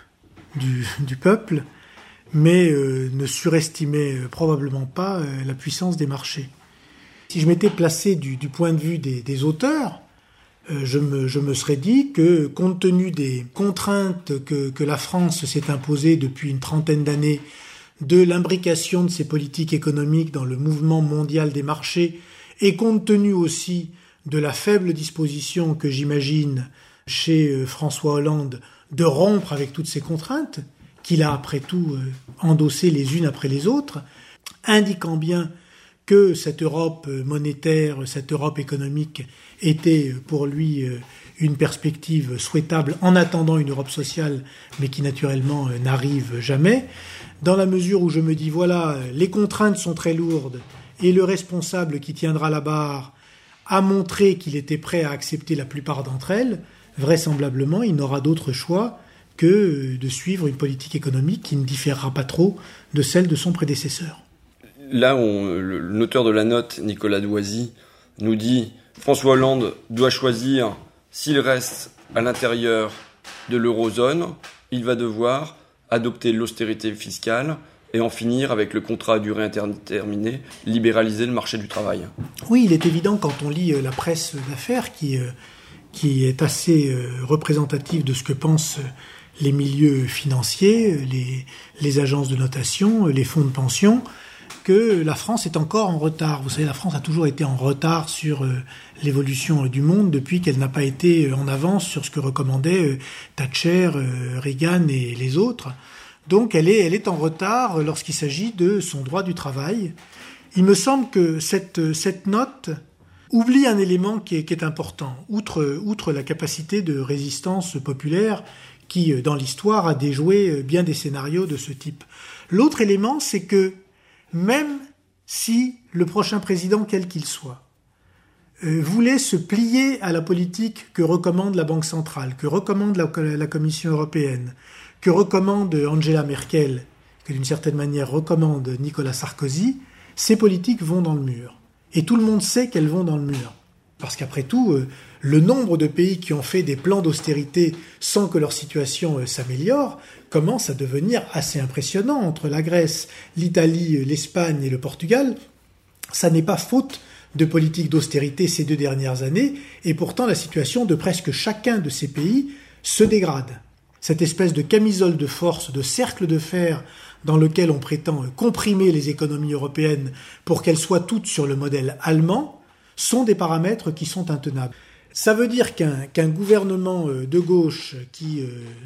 du peuple, mais ne surestimait probablement pas la puissance des marchés. Si je m'étais placé du point de vue des auteurs, je me serais dit que, compte tenu des contraintes que la France s'est imposées depuis une trentaine d'années, de l'imbrication de ses politiques économiques dans le mouvement mondial des marchés, et compte tenu aussi de la faible disposition que j'imagine chez François Hollande de rompre avec toutes ces contraintes, qu'il a après tout endossées les unes après les autres, indiquant bien que cette Europe monétaire, cette Europe économique était pour lui une perspective souhaitable en attendant une Europe sociale, mais qui naturellement n'arrive jamais, dans la mesure où je me dis, voilà, les contraintes sont très lourdes et le responsable qui tiendra la barre a montré qu'il était prêt à accepter la plupart d'entre elles, vraisemblablement, il n'aura d'autre choix que de suivre une politique économique qui ne différera pas trop de celle de son prédécesseur. Là, l'auteur de la note, Nicolas Doisy, nous dit François Hollande doit choisir s'il reste à l'intérieur de l'eurozone, il va devoir adopter l'austérité fiscale et en finir avec le contrat à durée indéterminée, libéraliser le marché du travail. Oui, il est évident quand on lit la presse d'affaires qui est assez représentative de ce que pensent les milieux financiers, les agences de notation, les fonds de pension, que la France est encore en retard. Vous savez, la France a toujours été en retard sur l'évolution du monde depuis qu'elle n'a pas été en avance sur ce que recommandaient Thatcher, Reagan et les autres. Donc elle est en retard lorsqu'il s'agit de son droit du travail. Il me semble que cette note oublie un élément qui est important, outre la capacité de résistance populaire qui, dans l'histoire, a déjoué bien des scénarios de ce type. L'autre élément, c'est que même si le prochain président, quel qu'il soit, voulait se plier à la politique que recommande la Banque centrale, que recommande la Commission européenne, que recommande Angela Merkel, que d'une certaine manière recommande Nicolas Sarkozy, ces politiques vont dans le mur. Et tout le monde sait qu'elles vont dans le mur. Parce qu'après tout, le nombre de pays qui ont fait des plans d'austérité sans que leur situation s'améliore commence à devenir assez impressionnant. Entre la Grèce, l'Italie, l'Espagne et le Portugal, ça n'est pas faute de politique d'austérité ces 2 dernières années, et pourtant la situation de presque chacun de ces pays se dégrade. Cette espèce de camisole de force, de cercle de fer dans lequel on prétend comprimer les économies européennes pour qu'elles soient toutes sur le modèle allemand, sont des paramètres qui sont intenables. Ça veut dire qu'un gouvernement de gauche qui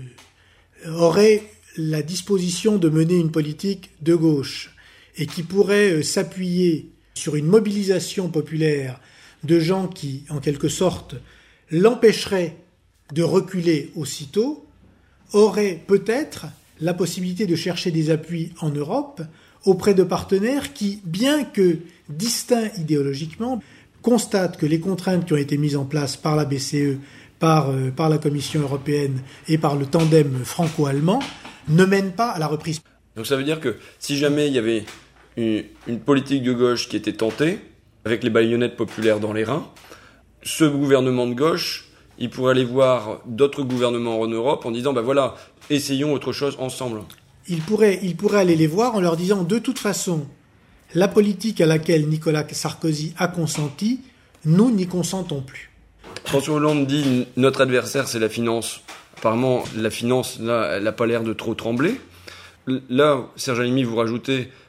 aurait la disposition de mener une politique de gauche et qui pourrait s'appuyer sur une mobilisation populaire de gens qui, en quelque sorte, l'empêcheraient de reculer aussitôt, aurait peut-être la possibilité de chercher des appuis en Europe auprès de partenaires qui, bien que distincts idéologiquement, constatent que les contraintes qui ont été mises en place par la BCE, par la Commission européenne et par le tandem franco-allemand ne mènent pas à la reprise. Donc ça veut dire que si jamais il y avait une politique de gauche qui était tentée, avec les baïonnettes populaires dans les reins, ce gouvernement de gauche, il pourrait aller voir d'autres gouvernements en Europe en disant, voilà, essayons autre chose ensemble. Il pourrait aller les voir en leur disant, de toute façon, la politique à laquelle Nicolas Sarkozy a consenti, nous n'y consentons plus. François Hollande dit « notre adversaire, c'est la finance ». Apparemment, la finance, là, elle n'a pas l'air de trop trembler. Là, Serge Alimi, vous rajoutez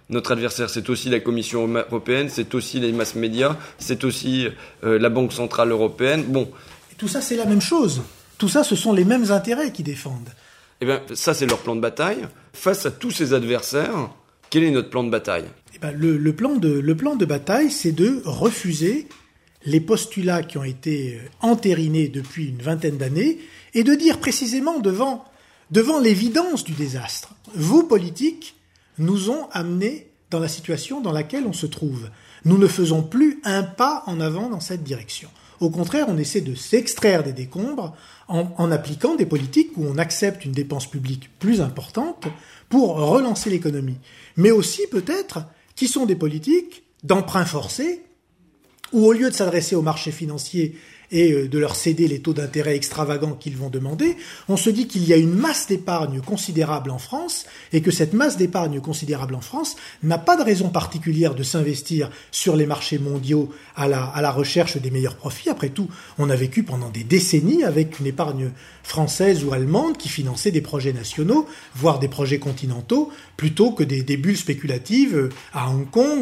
Notre adversaire, c'est aussi la Commission européenne, c'est aussi les mass médias, c'est aussi la Banque centrale européenne. Bon. Et tout ça, c'est la même chose. Tout ça, ce sont les mêmes intérêts qui défendent. Eh bien, ça, c'est leur plan de bataille. Face à tous ces adversaires, quel est notre plan de bataille ? Eh bien, le plan de bataille, c'est de refuser les postulats qui ont été entérinés depuis une vingtaine d'années et de dire précisément devant l'évidence du désastre. Vos politiques nous ont amenés dans la situation dans laquelle on se trouve. Nous ne faisons plus un pas en avant dans cette direction. Au contraire, on essaie de s'extraire des décombres en appliquant des politiques où on accepte une dépense publique plus importante pour relancer l'économie. Mais aussi, peut-être, qui sont des politiques d'emprunt forcé, où au lieu de s'adresser aux marchés financiers et de leur céder les taux d'intérêt extravagants qu'ils vont demander, on se dit qu'il y a une masse d'épargne considérable en France et que cette masse d'épargne considérable en France n'a pas de raison particulière de s'investir sur les marchés mondiaux à la recherche des meilleurs profits. Après tout, on a vécu pendant des décennies avec une épargne française ou allemande qui finançait des projets nationaux, voire des projets continentaux, plutôt que des bulles spéculatives à Hong Kong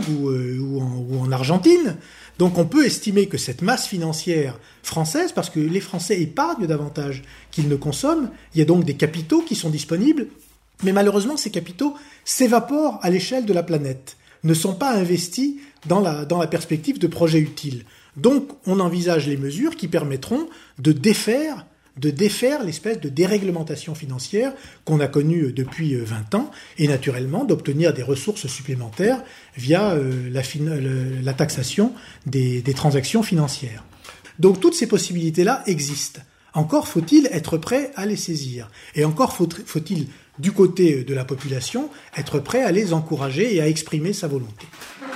ou en Argentine. Donc on peut estimer que cette masse financière française, parce que les Français épargnent davantage qu'ils ne consomment, il y a donc des capitaux qui sont disponibles, mais malheureusement ces capitaux s'évaporent à l'échelle de la planète, ne sont pas investis dans la perspective de projets utiles. Donc on envisage les mesures qui permettront de défaire l'espèce de déréglementation financière qu'on a connue depuis 20 ans et naturellement d'obtenir des ressources supplémentaires via la taxation des transactions financières. Donc toutes ces possibilités-là existent. Encore faut-il être prêt à les saisir. Et encore faut-il, du côté de la population, être prêt à les encourager et à exprimer sa volonté.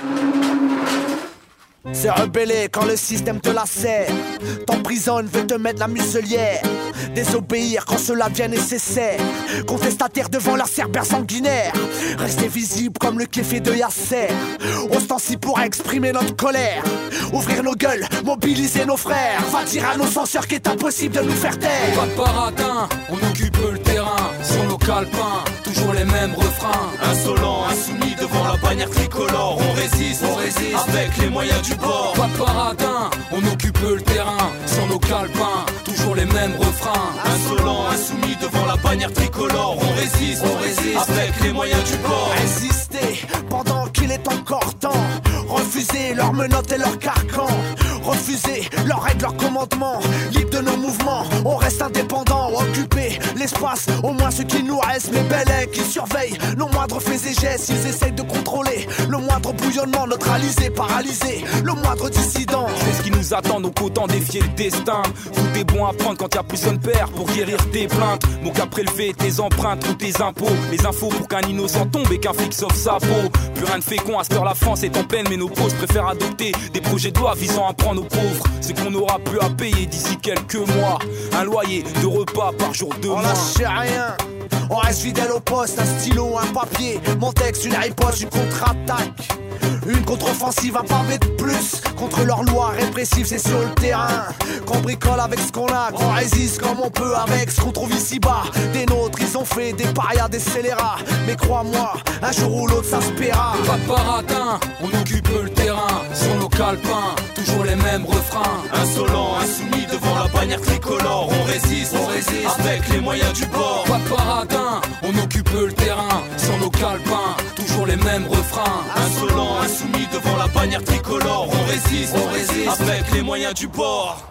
C'est rebeller quand le système te la serre, t'emprisonne, veut te mettre la muselière. Désobéir quand cela devient nécessaire, contestataire devant leur cerbère sanguinaire. Rester visible comme le kéfé de Yasser, ostensible pour exprimer notre colère. Ouvrir nos gueules, mobiliser nos frères. Va dire à nos censeurs qu'il est impossible de nous faire taire. Pas de paradin, on occupe le terrain. Sur nos calepins, toujours les mêmes refrains. Insolents, insoumis devant la bannière tricolore. On résiste avec les moyens du bord. Pas de paradin, on occupe le terrain. Sur nos calepins, toujours les mêmes refrains. Insolents, insoumis devant la bannière tricolore. On résiste avec les moyens du bord. Résister pendant qu'il est encore temps. Refuser leurs menottes et leurs carcans. Refuser leurs règles, leurs commandements. Libre de nos mouvements, on reste indépendant. Occuper l'espace, au moins ce qui nous reste. Mais belles qui surveillent nos moindres faits et gestes. Ils essayent de contrôler le moindre bouillonnement. Neutraliser, paralyser le moindre dissident. C'est ce qui nous attend, donc autant défier le destin. Tout est bon à prendre quand y'a plus de père pour guérir tes plaintes. Mon qu'à prélever tes empreintes ou tes impôts. Les infos pour qu'un innocent tombe et qu'un flic sauve sa peau. Plus rien de fécond, à cette heure la France est en peine. Mais nos pauvres préfèrent adopter des projets de loi visant à prendre aux pauvres. C'est qu'on n'aura plus à payer d'ici quelques mois. Un loyer, 2 repas par jour, 2 mois. On lâche rien, on reste fidèle au poste. Un stylo, un papier, mon texte, une riposte, une contre-attaque. Une contre-offensive, un pavé de plus. Contre leurs lois répressives, c'est sur le terrain qu'on bricole avec ce qu'on a, qu'on résiste comme on peut avec ce qu'on trouve ici-bas. Des nôtres, ils ont fait des parias, des scélérats. Mais crois-moi, un jour ou l'autre ça se paiera. Pas de paradin, on occupe le terrain. Sur nos calepins, toujours les mêmes refrains. Insolents, insoumis devant la bannière tricolore. On résiste avec les moyens du bord. Pas de paradin, on occupe le terrain. Sur nos calepins, toujours les mêmes refrains. Insolents, insoumis devant la bannière tricolore. On résiste avec les moyens du bord.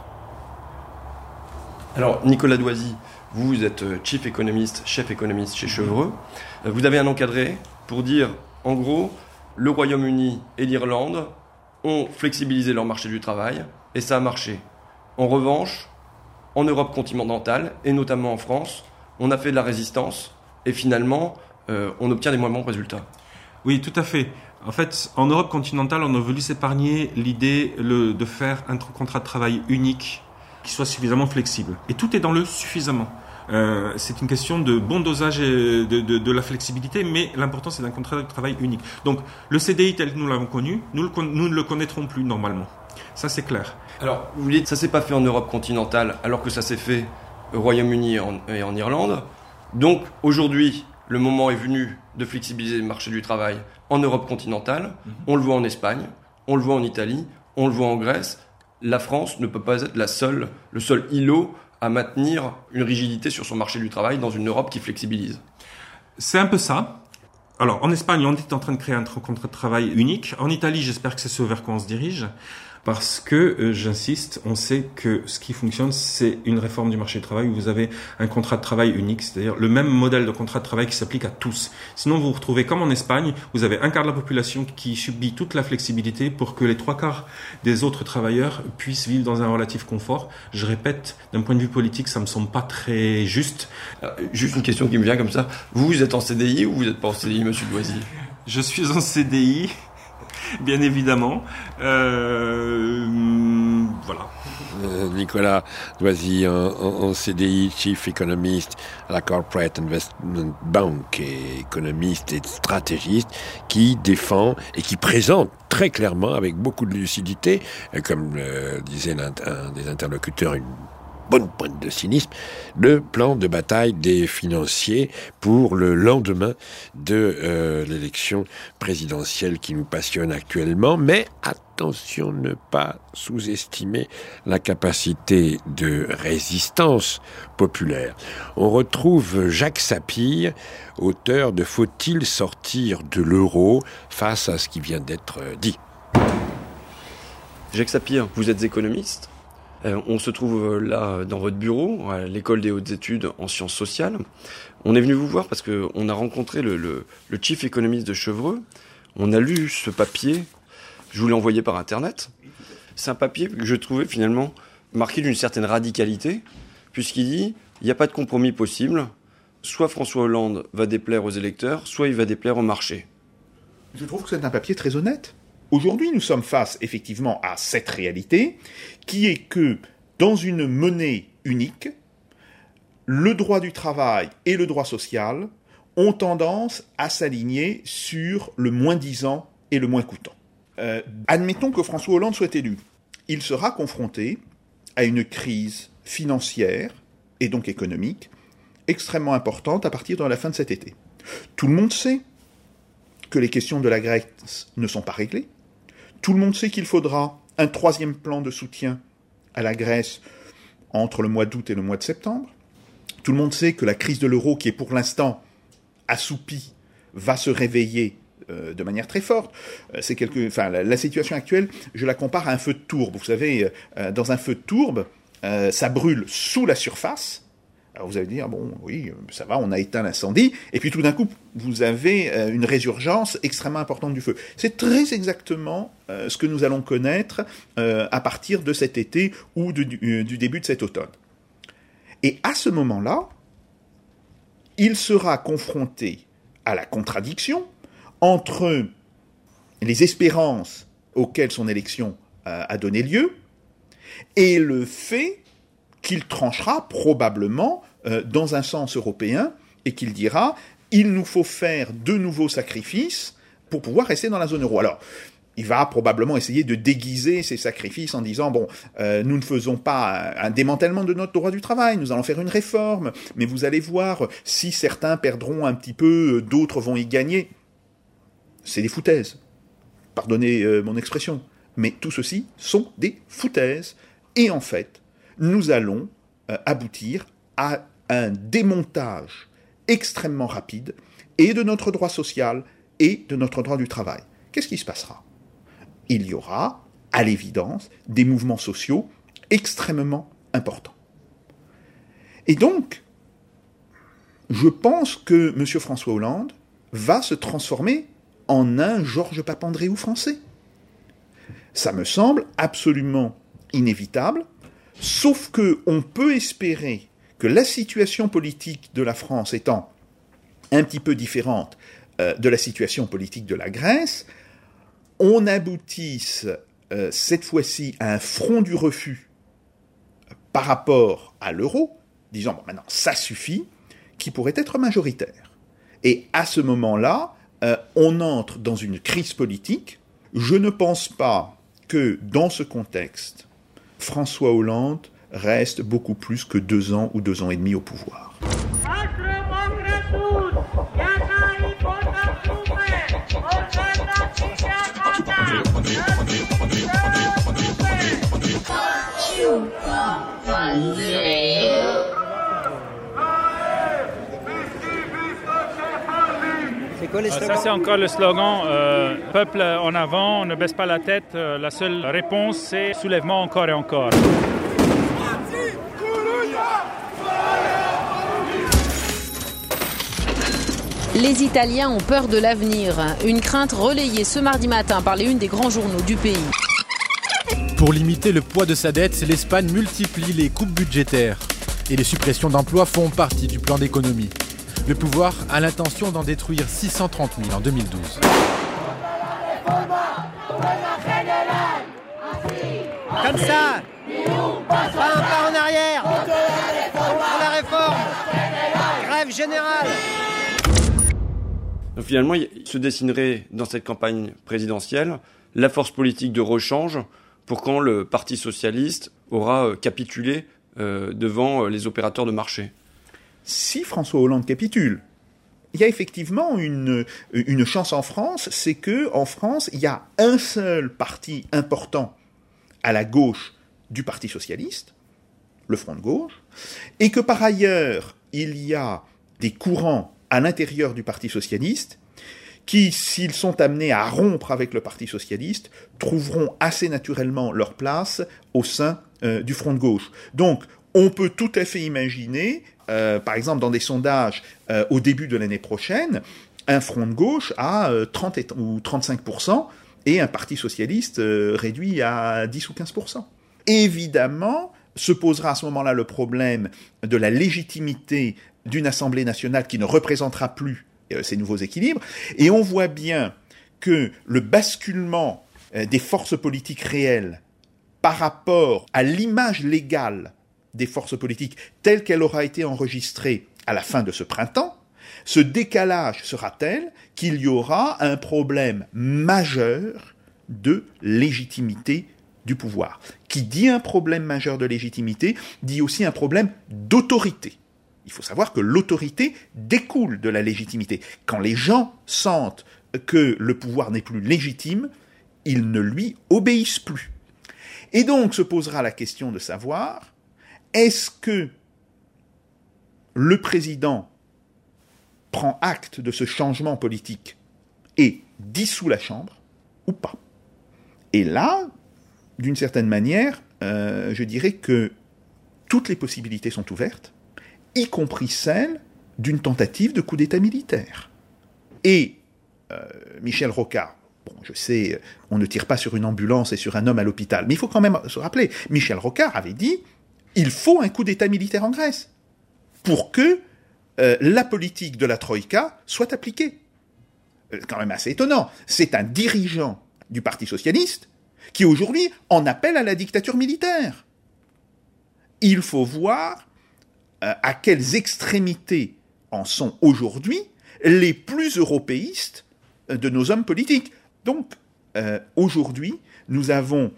Alors, Nicolas Doisy, vous êtes chef économiste chez Chevreux. Vous avez un encadré pour dire, en gros, le Royaume-Uni et l'Irlande ont flexibilisé leur marché du travail et ça a marché. En revanche, en Europe continentale et notamment en France, on a fait de la résistance et finalement, on obtient des moins bons résultats. Oui, tout à fait. En fait, en Europe continentale, on a voulu s'épargner l'idée de faire un contrat de travail unique qui soit suffisamment flexible. Et tout est dans le suffisamment. C'est une question de bon dosage et de la flexibilité, mais l'important c'est d'un contrat de travail unique. Donc le CDI tel que nous l'avons connu, nous ne le connaîtrons plus normalement. Ça c'est clair. Alors vous dites ça s'est pas fait en Europe continentale alors que ça s'est fait au Royaume-Uni et en Irlande. Donc aujourd'hui le moment est venu de flexibiliser le marché du travail en Europe continentale. On le voit en Espagne, on le voit en Italie, on le voit en Grèce. La France ne peut pas être le seul îlot à maintenir une rigidité sur son marché du travail dans une Europe qui flexibilise. C'est un peu ça. Alors, en Espagne, on est en train de créer un contrat de travail unique. En Italie, j'espère que c'est ce vers quoi on se dirige. Parce que, j'insiste, on sait que ce qui fonctionne, c'est une réforme du marché du travail où vous avez un contrat de travail unique, c'est-à-dire le même modèle de contrat de travail qui s'applique à tous. Sinon, vous vous retrouvez comme en Espagne, vous avez un quart de la population qui subit toute la flexibilité pour que les 3/4 des autres travailleurs puissent vivre dans un relatif confort. Je répète, d'un point de vue politique, ça me semble pas très juste. Juste une question qui me vient comme ça. Vous êtes en CDI ou vous n'êtes pas en CDI, monsieur Doisy ? Je suis en CDI. Bien évidemment. Voilà. Nicolas Doisy, en CDI, Chief Economist à la Corporate Investment Bank, et économiste et stratégiste, qui défend et qui présente très clairement, avec beaucoup de lucidité, comme disait un des interlocuteurs, une bonne pointe de cynisme, le plan de bataille des financiers pour le lendemain de l'élection présidentielle qui nous passionne actuellement. Mais attention, ne pas sous-estimer la capacité de résistance populaire. On retrouve Jacques Sapir, auteur de « Faut-il sortir de l'euro » face à ce qui vient d'être dit. Jacques Sapir, vous êtes économiste. On se trouve là dans votre bureau, à l'école des hautes études en sciences sociales. On est venu vous voir parce qu'on a rencontré le chief économiste de Chevreux. On a lu ce papier, je vous l'ai envoyé par Internet. C'est un papier que je trouvais finalement marqué d'une certaine radicalité, puisqu'il dit il n'y a pas de compromis possible. Soit François Hollande va déplaire aux électeurs, soit il va déplaire au marché. Je trouve que c'est un papier très honnête. Aujourd'hui, nous sommes face effectivement à cette réalité, qui est que dans une monnaie unique, le droit du travail et le droit social ont tendance à s'aligner sur le moins-disant et le moins coûtant. Admettons que François Hollande soit élu. Il sera confronté à une crise financière et donc économique extrêmement importante à partir de la fin de cet été. Tout le monde sait que les questions de la Grèce ne sont pas réglées. Tout le monde sait qu'il faudra un 3e plan de soutien à la Grèce entre le mois d'août et le mois de septembre. Tout le monde sait que la crise de l'euro, qui est pour l'instant assoupie, va se réveiller de manière très forte. La situation actuelle, je la compare à un feu de tourbe. Vous savez, dans un feu de tourbe, ça brûle sous la surface. Alors vous allez dire, bon, oui, ça va, on a éteint l'incendie, et puis tout d'un coup, vous avez une résurgence extrêmement importante du feu. C'est très exactement ce que nous allons connaître à partir de cet été ou du début de cet automne. Et à ce moment-là, il sera confronté à la contradiction entre les espérances auxquelles son élection a donné lieu et le fait qu'il tranchera probablement dans un sens européen et qu'il dira « il nous faut faire de nouveaux sacrifices pour pouvoir rester dans la zone euro ». Alors, il va probablement essayer de déguiser ces sacrifices en disant « bon, nous ne faisons pas un démantèlement de notre droit du travail, nous allons faire une réforme, mais vous allez voir, si certains perdront un petit peu, d'autres vont y gagner ». C'est des foutaises. Pardonnez mon expression. Mais tout ceci sont des foutaises. Et en fait, nous allons aboutir à un démontage extrêmement rapide et de notre droit social et de notre droit du travail. Qu'est-ce qui se passera ? Il y aura, à l'évidence, des mouvements sociaux extrêmement importants. Et donc, je pense que M. François Hollande va se transformer en un Georges Papandréou français. Ça me semble absolument inévitable, sauf qu'on peut espérer que la situation politique de la France étant un petit peu différente de la situation politique de la Grèce, on aboutisse cette fois-ci à un front du refus par rapport à l'euro, disant bon, maintenant ça suffit, qui pourrait être majoritaire. Et à ce moment-là, on entre dans une crise politique. Je ne pense pas que dans ce contexte, François Hollande reste beaucoup plus que 2 ans ou 2 ans et demi au pouvoir. C'est quoi les slogans ? Ça, c'est encore le slogan peuple en avant, on ne baisse pas la tête. La seule réponse, c'est soulèvement encore et encore. Les Italiens ont peur de l'avenir. Une crainte relayée ce mardi matin par les unes des grands journaux du pays. Pour limiter le poids de sa dette, l'Espagne multiplie les coupes budgétaires. Et les suppressions d'emplois font partie du plan d'économie. Le pouvoir a l'intention d'en détruire 630 000 en 2012. Comme ça, pas un pas en arrière. Pour la réforme. Grève générale. Donc finalement, il se dessinerait dans cette campagne présidentielle la force politique de rechange pour quand le Parti socialiste aura capitulé devant les opérateurs de marché. Si François Hollande capitule, il y a effectivement une chance en France, c'est que en France, il y a un seul parti important à la gauche du Parti socialiste, le Front de gauche, et que par ailleurs, il y a des courants à l'intérieur du Parti socialiste qui, s'ils sont amenés à rompre avec le Parti socialiste, trouveront assez naturellement leur place au sein du Front de gauche. Donc, on peut tout à fait imaginer, par exemple dans des sondages au début de l'année prochaine, un Front de gauche à 30 ou 35% et un Parti socialiste réduit à 10 ou 15%. Évidemment, se posera à ce moment-là le problème de la légitimité d'une Assemblée nationale qui ne représentera plus ces nouveaux équilibres. Et on voit bien que le basculement des forces politiques réelles par rapport à l'image légale des forces politiques telle qu'elle aura été enregistrée à la fin de ce printemps, ce décalage sera tel qu'il y aura un problème majeur de légitimité du pouvoir. Qui dit un problème majeur de légitimité, dit aussi un problème d'autorité. Il faut savoir que l'autorité découle de la légitimité. Quand les gens sentent que le pouvoir n'est plus légitime, ils ne lui obéissent plus. Et donc se posera la question de savoir, est-ce que le président prend acte de ce changement politique et dissout la Chambre ou pas ? Et là, d'une certaine manière, je dirais que toutes les possibilités sont ouvertes, y compris celle d'une tentative de coup d'État militaire. Et Michel Rocard, bon, je sais, on ne tire pas sur une ambulance et sur un homme à l'hôpital, mais il faut quand même se rappeler, Michel Rocard avait dit « il faut un coup d'État militaire en Grèce pour que la politique de la Troïka soit appliquée ». C'est quand même assez étonnant. C'est un dirigeant du Parti socialiste qui aujourd'hui en appelle à la dictature militaire. Il faut voir à quelles extrémités en sont aujourd'hui les plus européistes de nos hommes politiques. Donc, aujourd'hui, nous avons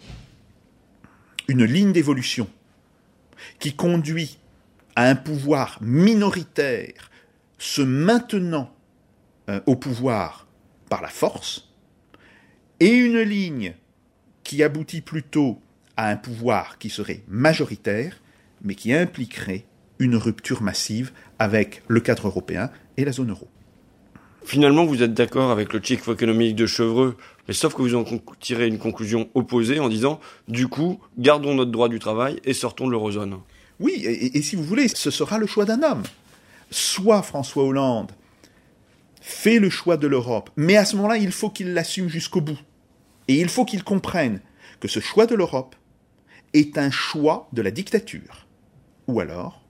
une ligne d'évolution qui conduit à un pouvoir minoritaire se maintenant au pouvoir par la force, et une ligne qui aboutit plutôt à un pouvoir qui serait majoritaire, mais qui impliquerait une rupture massive avec le cadre européen et la zone euro. Finalement, vous êtes d'accord avec le chiffre économique de Chevreux, mais sauf que vous en tirez une conclusion opposée en disant, du coup, gardons notre droit du travail et sortons de l'eurozone. Oui, et si vous voulez, ce sera le choix d'un homme. Soit François Hollande fait le choix de l'Europe, mais à ce moment-là, il faut qu'il l'assume jusqu'au bout. Et il faut qu'il comprenne que ce choix de l'Europe est un choix de la dictature. Ou alors,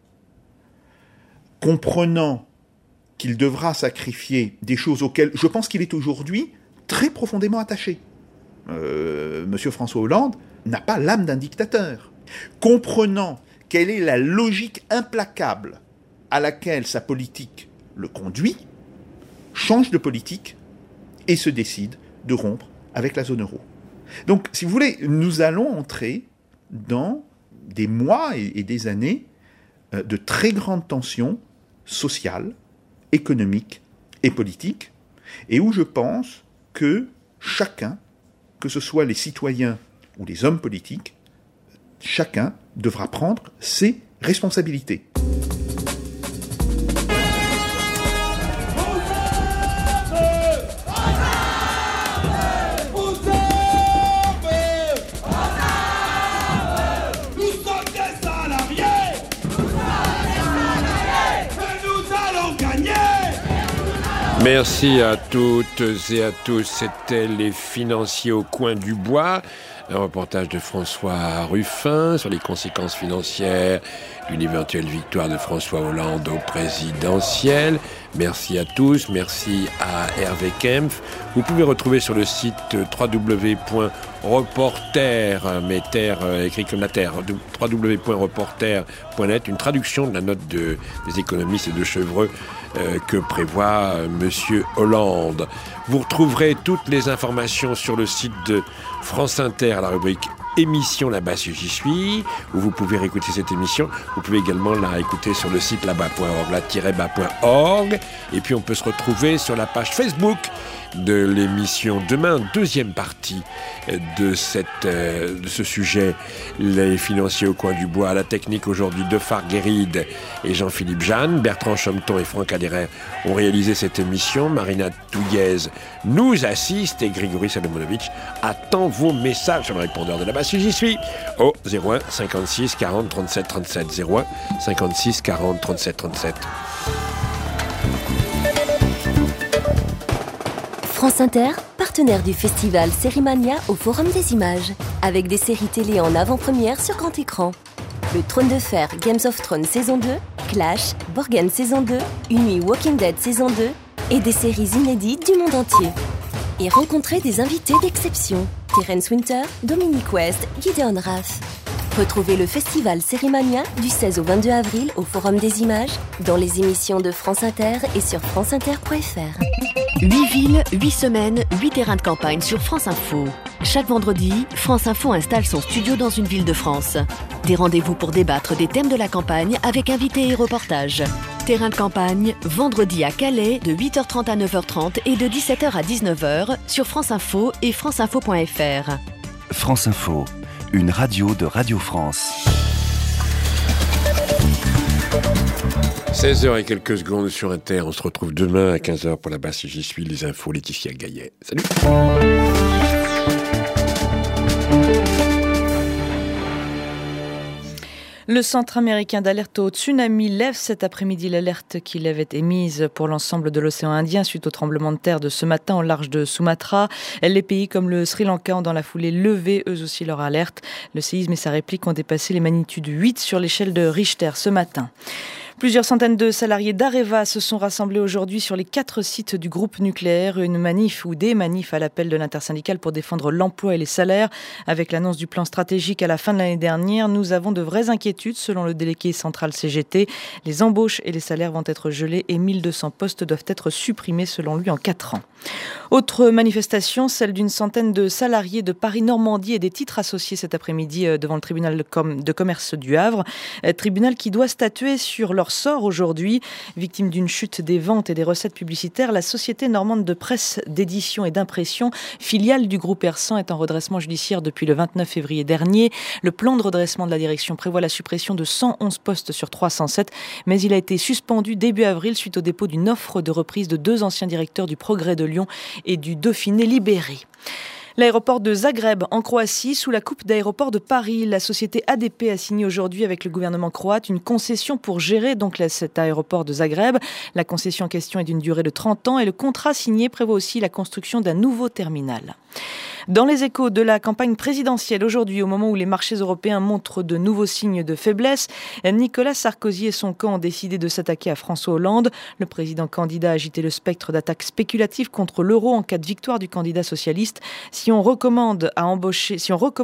comprenant qu'il devra sacrifier des choses auxquelles je pense qu'il est aujourd'hui très profondément attaché. Monsieur François Hollande n'a pas l'âme d'un dictateur. Comprenant quelle est la logique implacable à laquelle sa politique le conduit, change de politique et se décide de rompre avec la zone euro. Donc, si vous voulez, nous allons entrer dans des mois et des années de très grandes tensions sociales, économiques et politiques, et où je pense que chacun, que ce soit les citoyens ou les hommes politiques, chacun devra prendre ses responsabilités. Merci à toutes et à tous. C'était les financiers au coin du bois. Un reportage de François Ruffin sur les conséquences financières d'une éventuelle victoire de François Hollande au présidentiel. Merci à tous. Merci à Hervé Kempf. Vous pouvez retrouver sur le site www.reporter, mais terre écrit comme la terre, www.reporter.net, une traduction de la note des économistes et de Chevreux que prévoit Monsieur Hollande. Vous retrouverez toutes les informations sur le site de France Inter à la rubrique émission là-bas si j'y suis, où vous pouvez réécouter cette émission. Vous pouvez également la réécouter sur le site là-bas.org, là-bas.org. Et puis on peut se retrouver sur la page Facebook de l'émission demain, deuxième partie de ce sujet, les financiers au coin du bois. À la technique aujourd'hui, Defar Guéride et Jean-Philippe Jeanne, Bertrand Chometon et Franck Adhérer ont réalisé cette émission. Marina Touillez nous assiste et Grégory Salomonovitch attend vos messages sur le répondeur de là-bas si j'y suis au 01 56 40 37 37 01 56 40 37 37. France Inter, partenaire du festival Sérimania au Forum des Images, avec des séries télé en avant-première sur grand écran. Le Trône de Fer, Games of Thrones saison 2, Clash, Borgen saison 2, Une nuit Walking Dead saison 2 et des séries inédites du monde entier. Et rencontrez des invités d'exception, Terence Winter, Dominique West, Gideon Raff. Retrouvez le festival Sérimania du 16 au 22 avril au Forum des Images, dans les émissions de France Inter et sur franceinter.fr. 8 villes, 8 semaines, 8 terrains de campagne sur France Info. Chaque vendredi, France Info installe son studio dans une ville de France. Des rendez-vous pour débattre des thèmes de la campagne avec invités et reportages. Terrain de campagne, vendredi à Calais, de 8h30 à 9h30 et de 17h à 19h sur France Info et franceinfo.fr. France Info, une radio de Radio France. 16h et quelques secondes sur Inter. On se retrouve demain à 15h pour la base si j'y suis. Les infos, Laetitia Gaillet. Salut. Le Centre américain d'alerte au tsunami lève cet après-midi l'alerte qu'il avait émise pour l'ensemble de l'océan Indien suite au tremblement de terre de ce matin au large de Sumatra. Les pays comme le Sri Lanka ont dans la foulée levé eux aussi leur alerte. Le séisme et sa réplique ont dépassé les magnitudes 8 sur l'échelle de Richter ce matin. Plusieurs centaines de salariés d'Areva se sont rassemblés aujourd'hui sur les 4 sites du groupe nucléaire. Une manif ou des manifs à l'appel de l'intersyndicale pour défendre l'emploi et les salaires. Avec l'annonce du plan stratégique à la fin de l'année dernière, nous avons de vraies inquiétudes selon le délégué central CGT. Les embauches et les salaires vont être gelés et 1200 postes doivent être supprimés selon lui en 4 ans. Autre manifestation, celle d'une centaine de salariés de Paris-Normandie et des titres associés cet après-midi devant le tribunal de commerce du Havre. Tribunal qui doit statuer sur leur sort aujourd'hui. Victime d'une chute des ventes et des recettes publicitaires, la société normande de presse, d'édition et d'impression, filiale du groupe Hersant, est en redressement judiciaire depuis le 29 février dernier. Le plan de redressement de la direction prévoit la suppression de 111 postes sur 307, mais il a été suspendu début avril suite au dépôt d'une offre de reprise de 2 anciens directeurs du Progrès de Lyon et du Dauphiné libérés. L'aéroport de Zagreb en Croatie, sous la coupe d'aéroports de Paris, la société ADP a signé aujourd'hui avec le gouvernement croate une concession pour gérer donc cet aéroport de Zagreb. La concession en question est d'une durée de 30 ans et le contrat signé prévoit aussi la construction d'un nouveau terminal. Dans les échos de la campagne présidentielle aujourd'hui, au moment où les marchés européens montrent de nouveaux signes de faiblesse, Nicolas Sarkozy et son camp ont décidé de s'attaquer à François Hollande. Le président candidat a agité le spectre d'attaques spéculatives contre l'euro en cas de victoire du candidat socialiste. Si on recommence à embaucher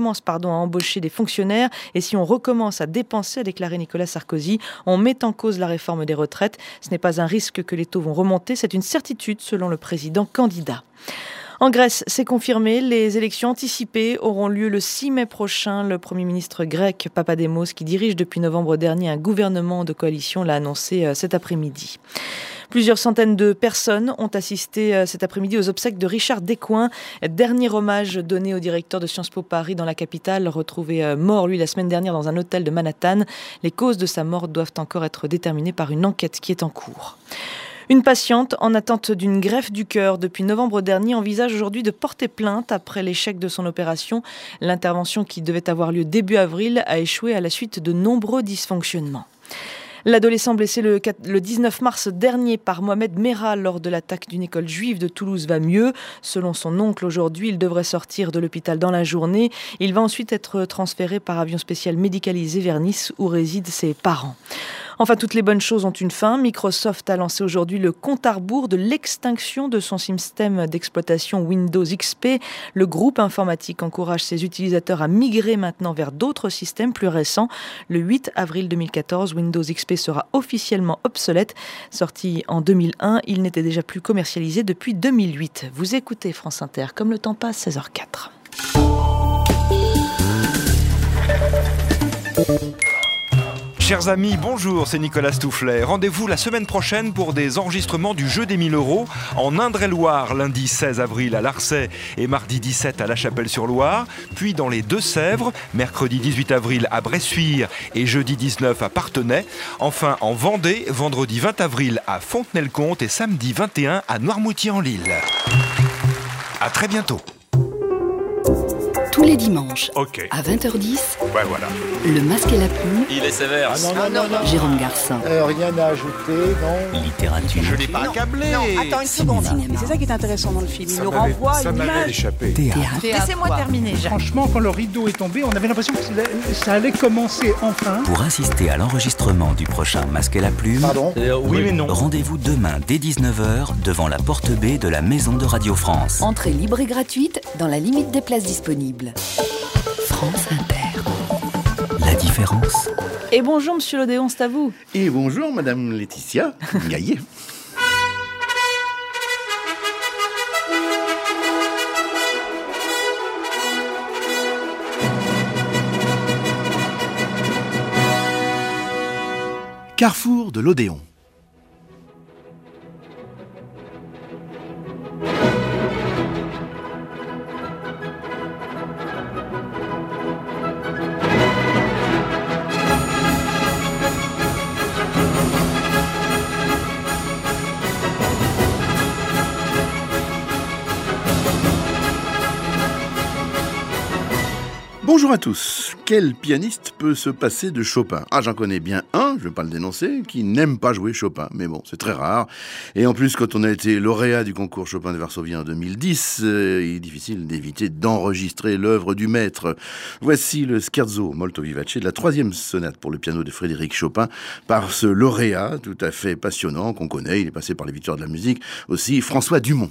des fonctionnaires et si on recommence à dépenser, a déclaré Nicolas Sarkozy, on met en cause la réforme des retraites. Ce n'est pas un risque que les taux vont remonter, c'est une certitude selon le président candidat. En Grèce, c'est confirmé, les élections anticipées auront lieu le 6 mai prochain. Le Premier ministre grec Papademos, qui dirige depuis novembre dernier un gouvernement de coalition, l'a annoncé cet après-midi. Plusieurs centaines de personnes ont assisté cet après-midi aux obsèques de Richard Descoings, dernier hommage donné au directeur de Sciences Po Paris dans la capitale, retrouvé mort lui la semaine dernière dans un hôtel de Manhattan. Les causes de sa mort doivent encore être déterminées par une enquête qui est en cours. Une patiente en attente d'une greffe du cœur depuis novembre dernier envisage aujourd'hui de porter plainte après l'échec de son opération. L'intervention qui devait avoir lieu début avril a échoué à la suite de nombreux dysfonctionnements. L'adolescent blessé le 19 mars dernier par Mohamed Merah lors de l'attaque d'une école juive de Toulouse va mieux. Selon son oncle, aujourd'hui, il devrait sortir de l'hôpital dans la journée. Il va ensuite être transféré par avion spécial médicalisé vers Nice où résident ses parents. Enfin, toutes les bonnes choses ont une fin. Microsoft a lancé aujourd'hui le compte à rebours de l'extinction de son système d'exploitation Windows XP. Le groupe informatique encourage ses utilisateurs à migrer maintenant vers d'autres systèmes plus récents. Le 8 avril 2014, Windows XP sera officiellement obsolète. Sorti en 2001, il n'était déjà plus commercialisé depuis 2008. Vous écoutez France Inter, comme le temps passe, 16h04. Chers amis, bonjour, c'est Nicolas Stoufflet. Rendez-vous la semaine prochaine pour des enregistrements du jeu des 1000 € en Indre-et-Loire, lundi 16 avril à Larçay et mardi 17 à La Chapelle-sur-Loire, puis dans les Deux-Sèvres, mercredi 18 avril à Bressuire et jeudi 19 à Parthenay, enfin en Vendée, vendredi 20 avril à Fontenay-le-Comte et samedi 21 à Noirmoutier-en-l'Île. À très bientôt. Tous les dimanches, à 20h10, ouais, voilà. Le Masque et la Plume. Il est sévère. Non. Jérôme Garcin. Rien à ajouter, non. Littérature. Je n'ai pas accablé. Non, attends une seconde. C'est ça qui est intéressant dans le film. Il nous renvoie à une image. Théâtre. Laissez-moi terminer. Franchement, quand le rideau est tombé, on avait l'impression que ça allait commencer enfin. Pour assister à l'enregistrement du prochain Masque et la Plume, oui mais non. Rendez-vous demain dès 19h devant la porte B de la Maison de Radio France. Entrée libre et gratuite dans la limite des places disponibles. France Inter. La différence. Et bonjour Monsieur Lodéon, c'est à vous. Et bonjour Madame Laetitia Gaillet. Carrefour de l'Odéon. Bonjour à tous. Quel pianiste peut se passer de Chopin ? Ah, j'en connais bien un, je ne vais pas le dénoncer, qui n'aime pas jouer Chopin. Mais bon, c'est très rare. Et en plus, quand on a été lauréat du concours Chopin de Varsovie en 2010, il est difficile d'éviter d'enregistrer l'œuvre du maître. Voici le scherzo molto vivace de la 3e sonate pour le piano de Frédéric Chopin par ce lauréat tout à fait passionnant qu'on connaît. Il est passé par les victoires de la musique aussi, François Dumont.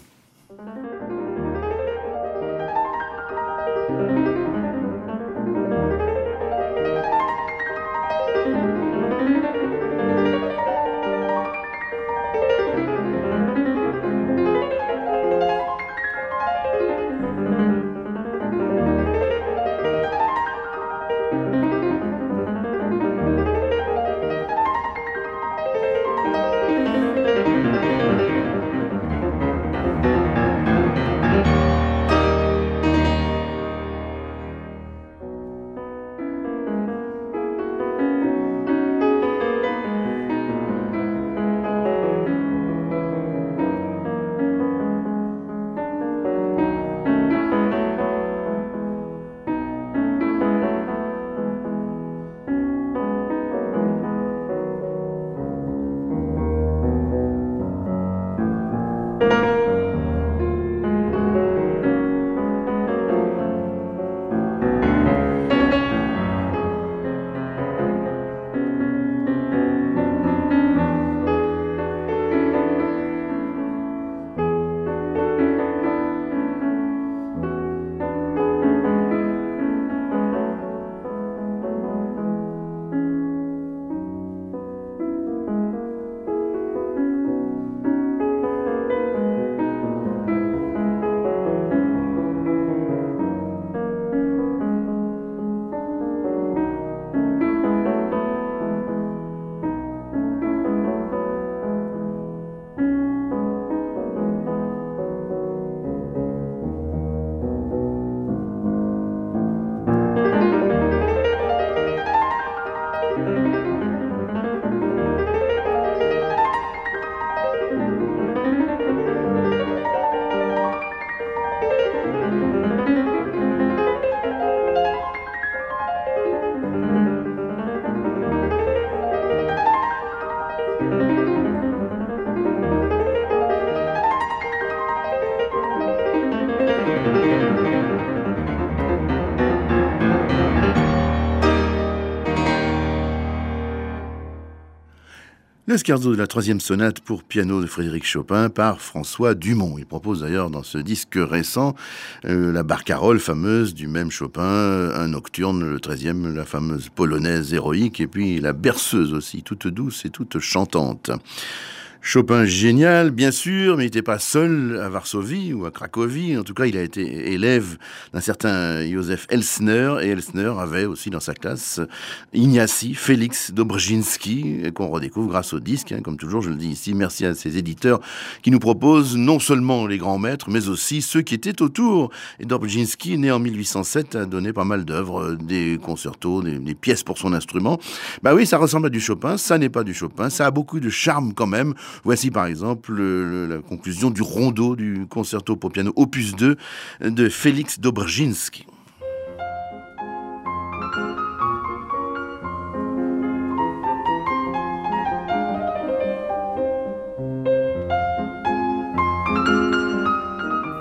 le scherzo de la 3e sonate pour piano de Frédéric Chopin par François Dumont. Il propose d'ailleurs dans ce disque récent la barcarolle fameuse du même Chopin, un nocturne, le 13e, la fameuse polonaise héroïque, et puis la berceuse aussi, toute douce et toute chantante. Chopin génial, bien sûr, mais il n'était pas seul à Varsovie ou à Cracovie. En tout cas, il a été élève d'un certain Józef Elsner, et Elsner avait aussi dans sa classe Ignacy Félix Dobrzyński, qu'on redécouvre grâce au disque, comme toujours, je le dis ici. Merci à ces éditeurs qui nous proposent non seulement les grands maîtres, mais aussi ceux qui étaient autour. Et Dobrzyński, né en 1807, a donné pas mal d'œuvres, des concertos, des pièces pour son instrument. Bah oui, ça ressemble à du Chopin, ça n'est pas du Chopin, ça a beaucoup de charme quand même. Voici par exemple la conclusion du rondo du concerto pour piano opus 2 de Félix Dobrzyński.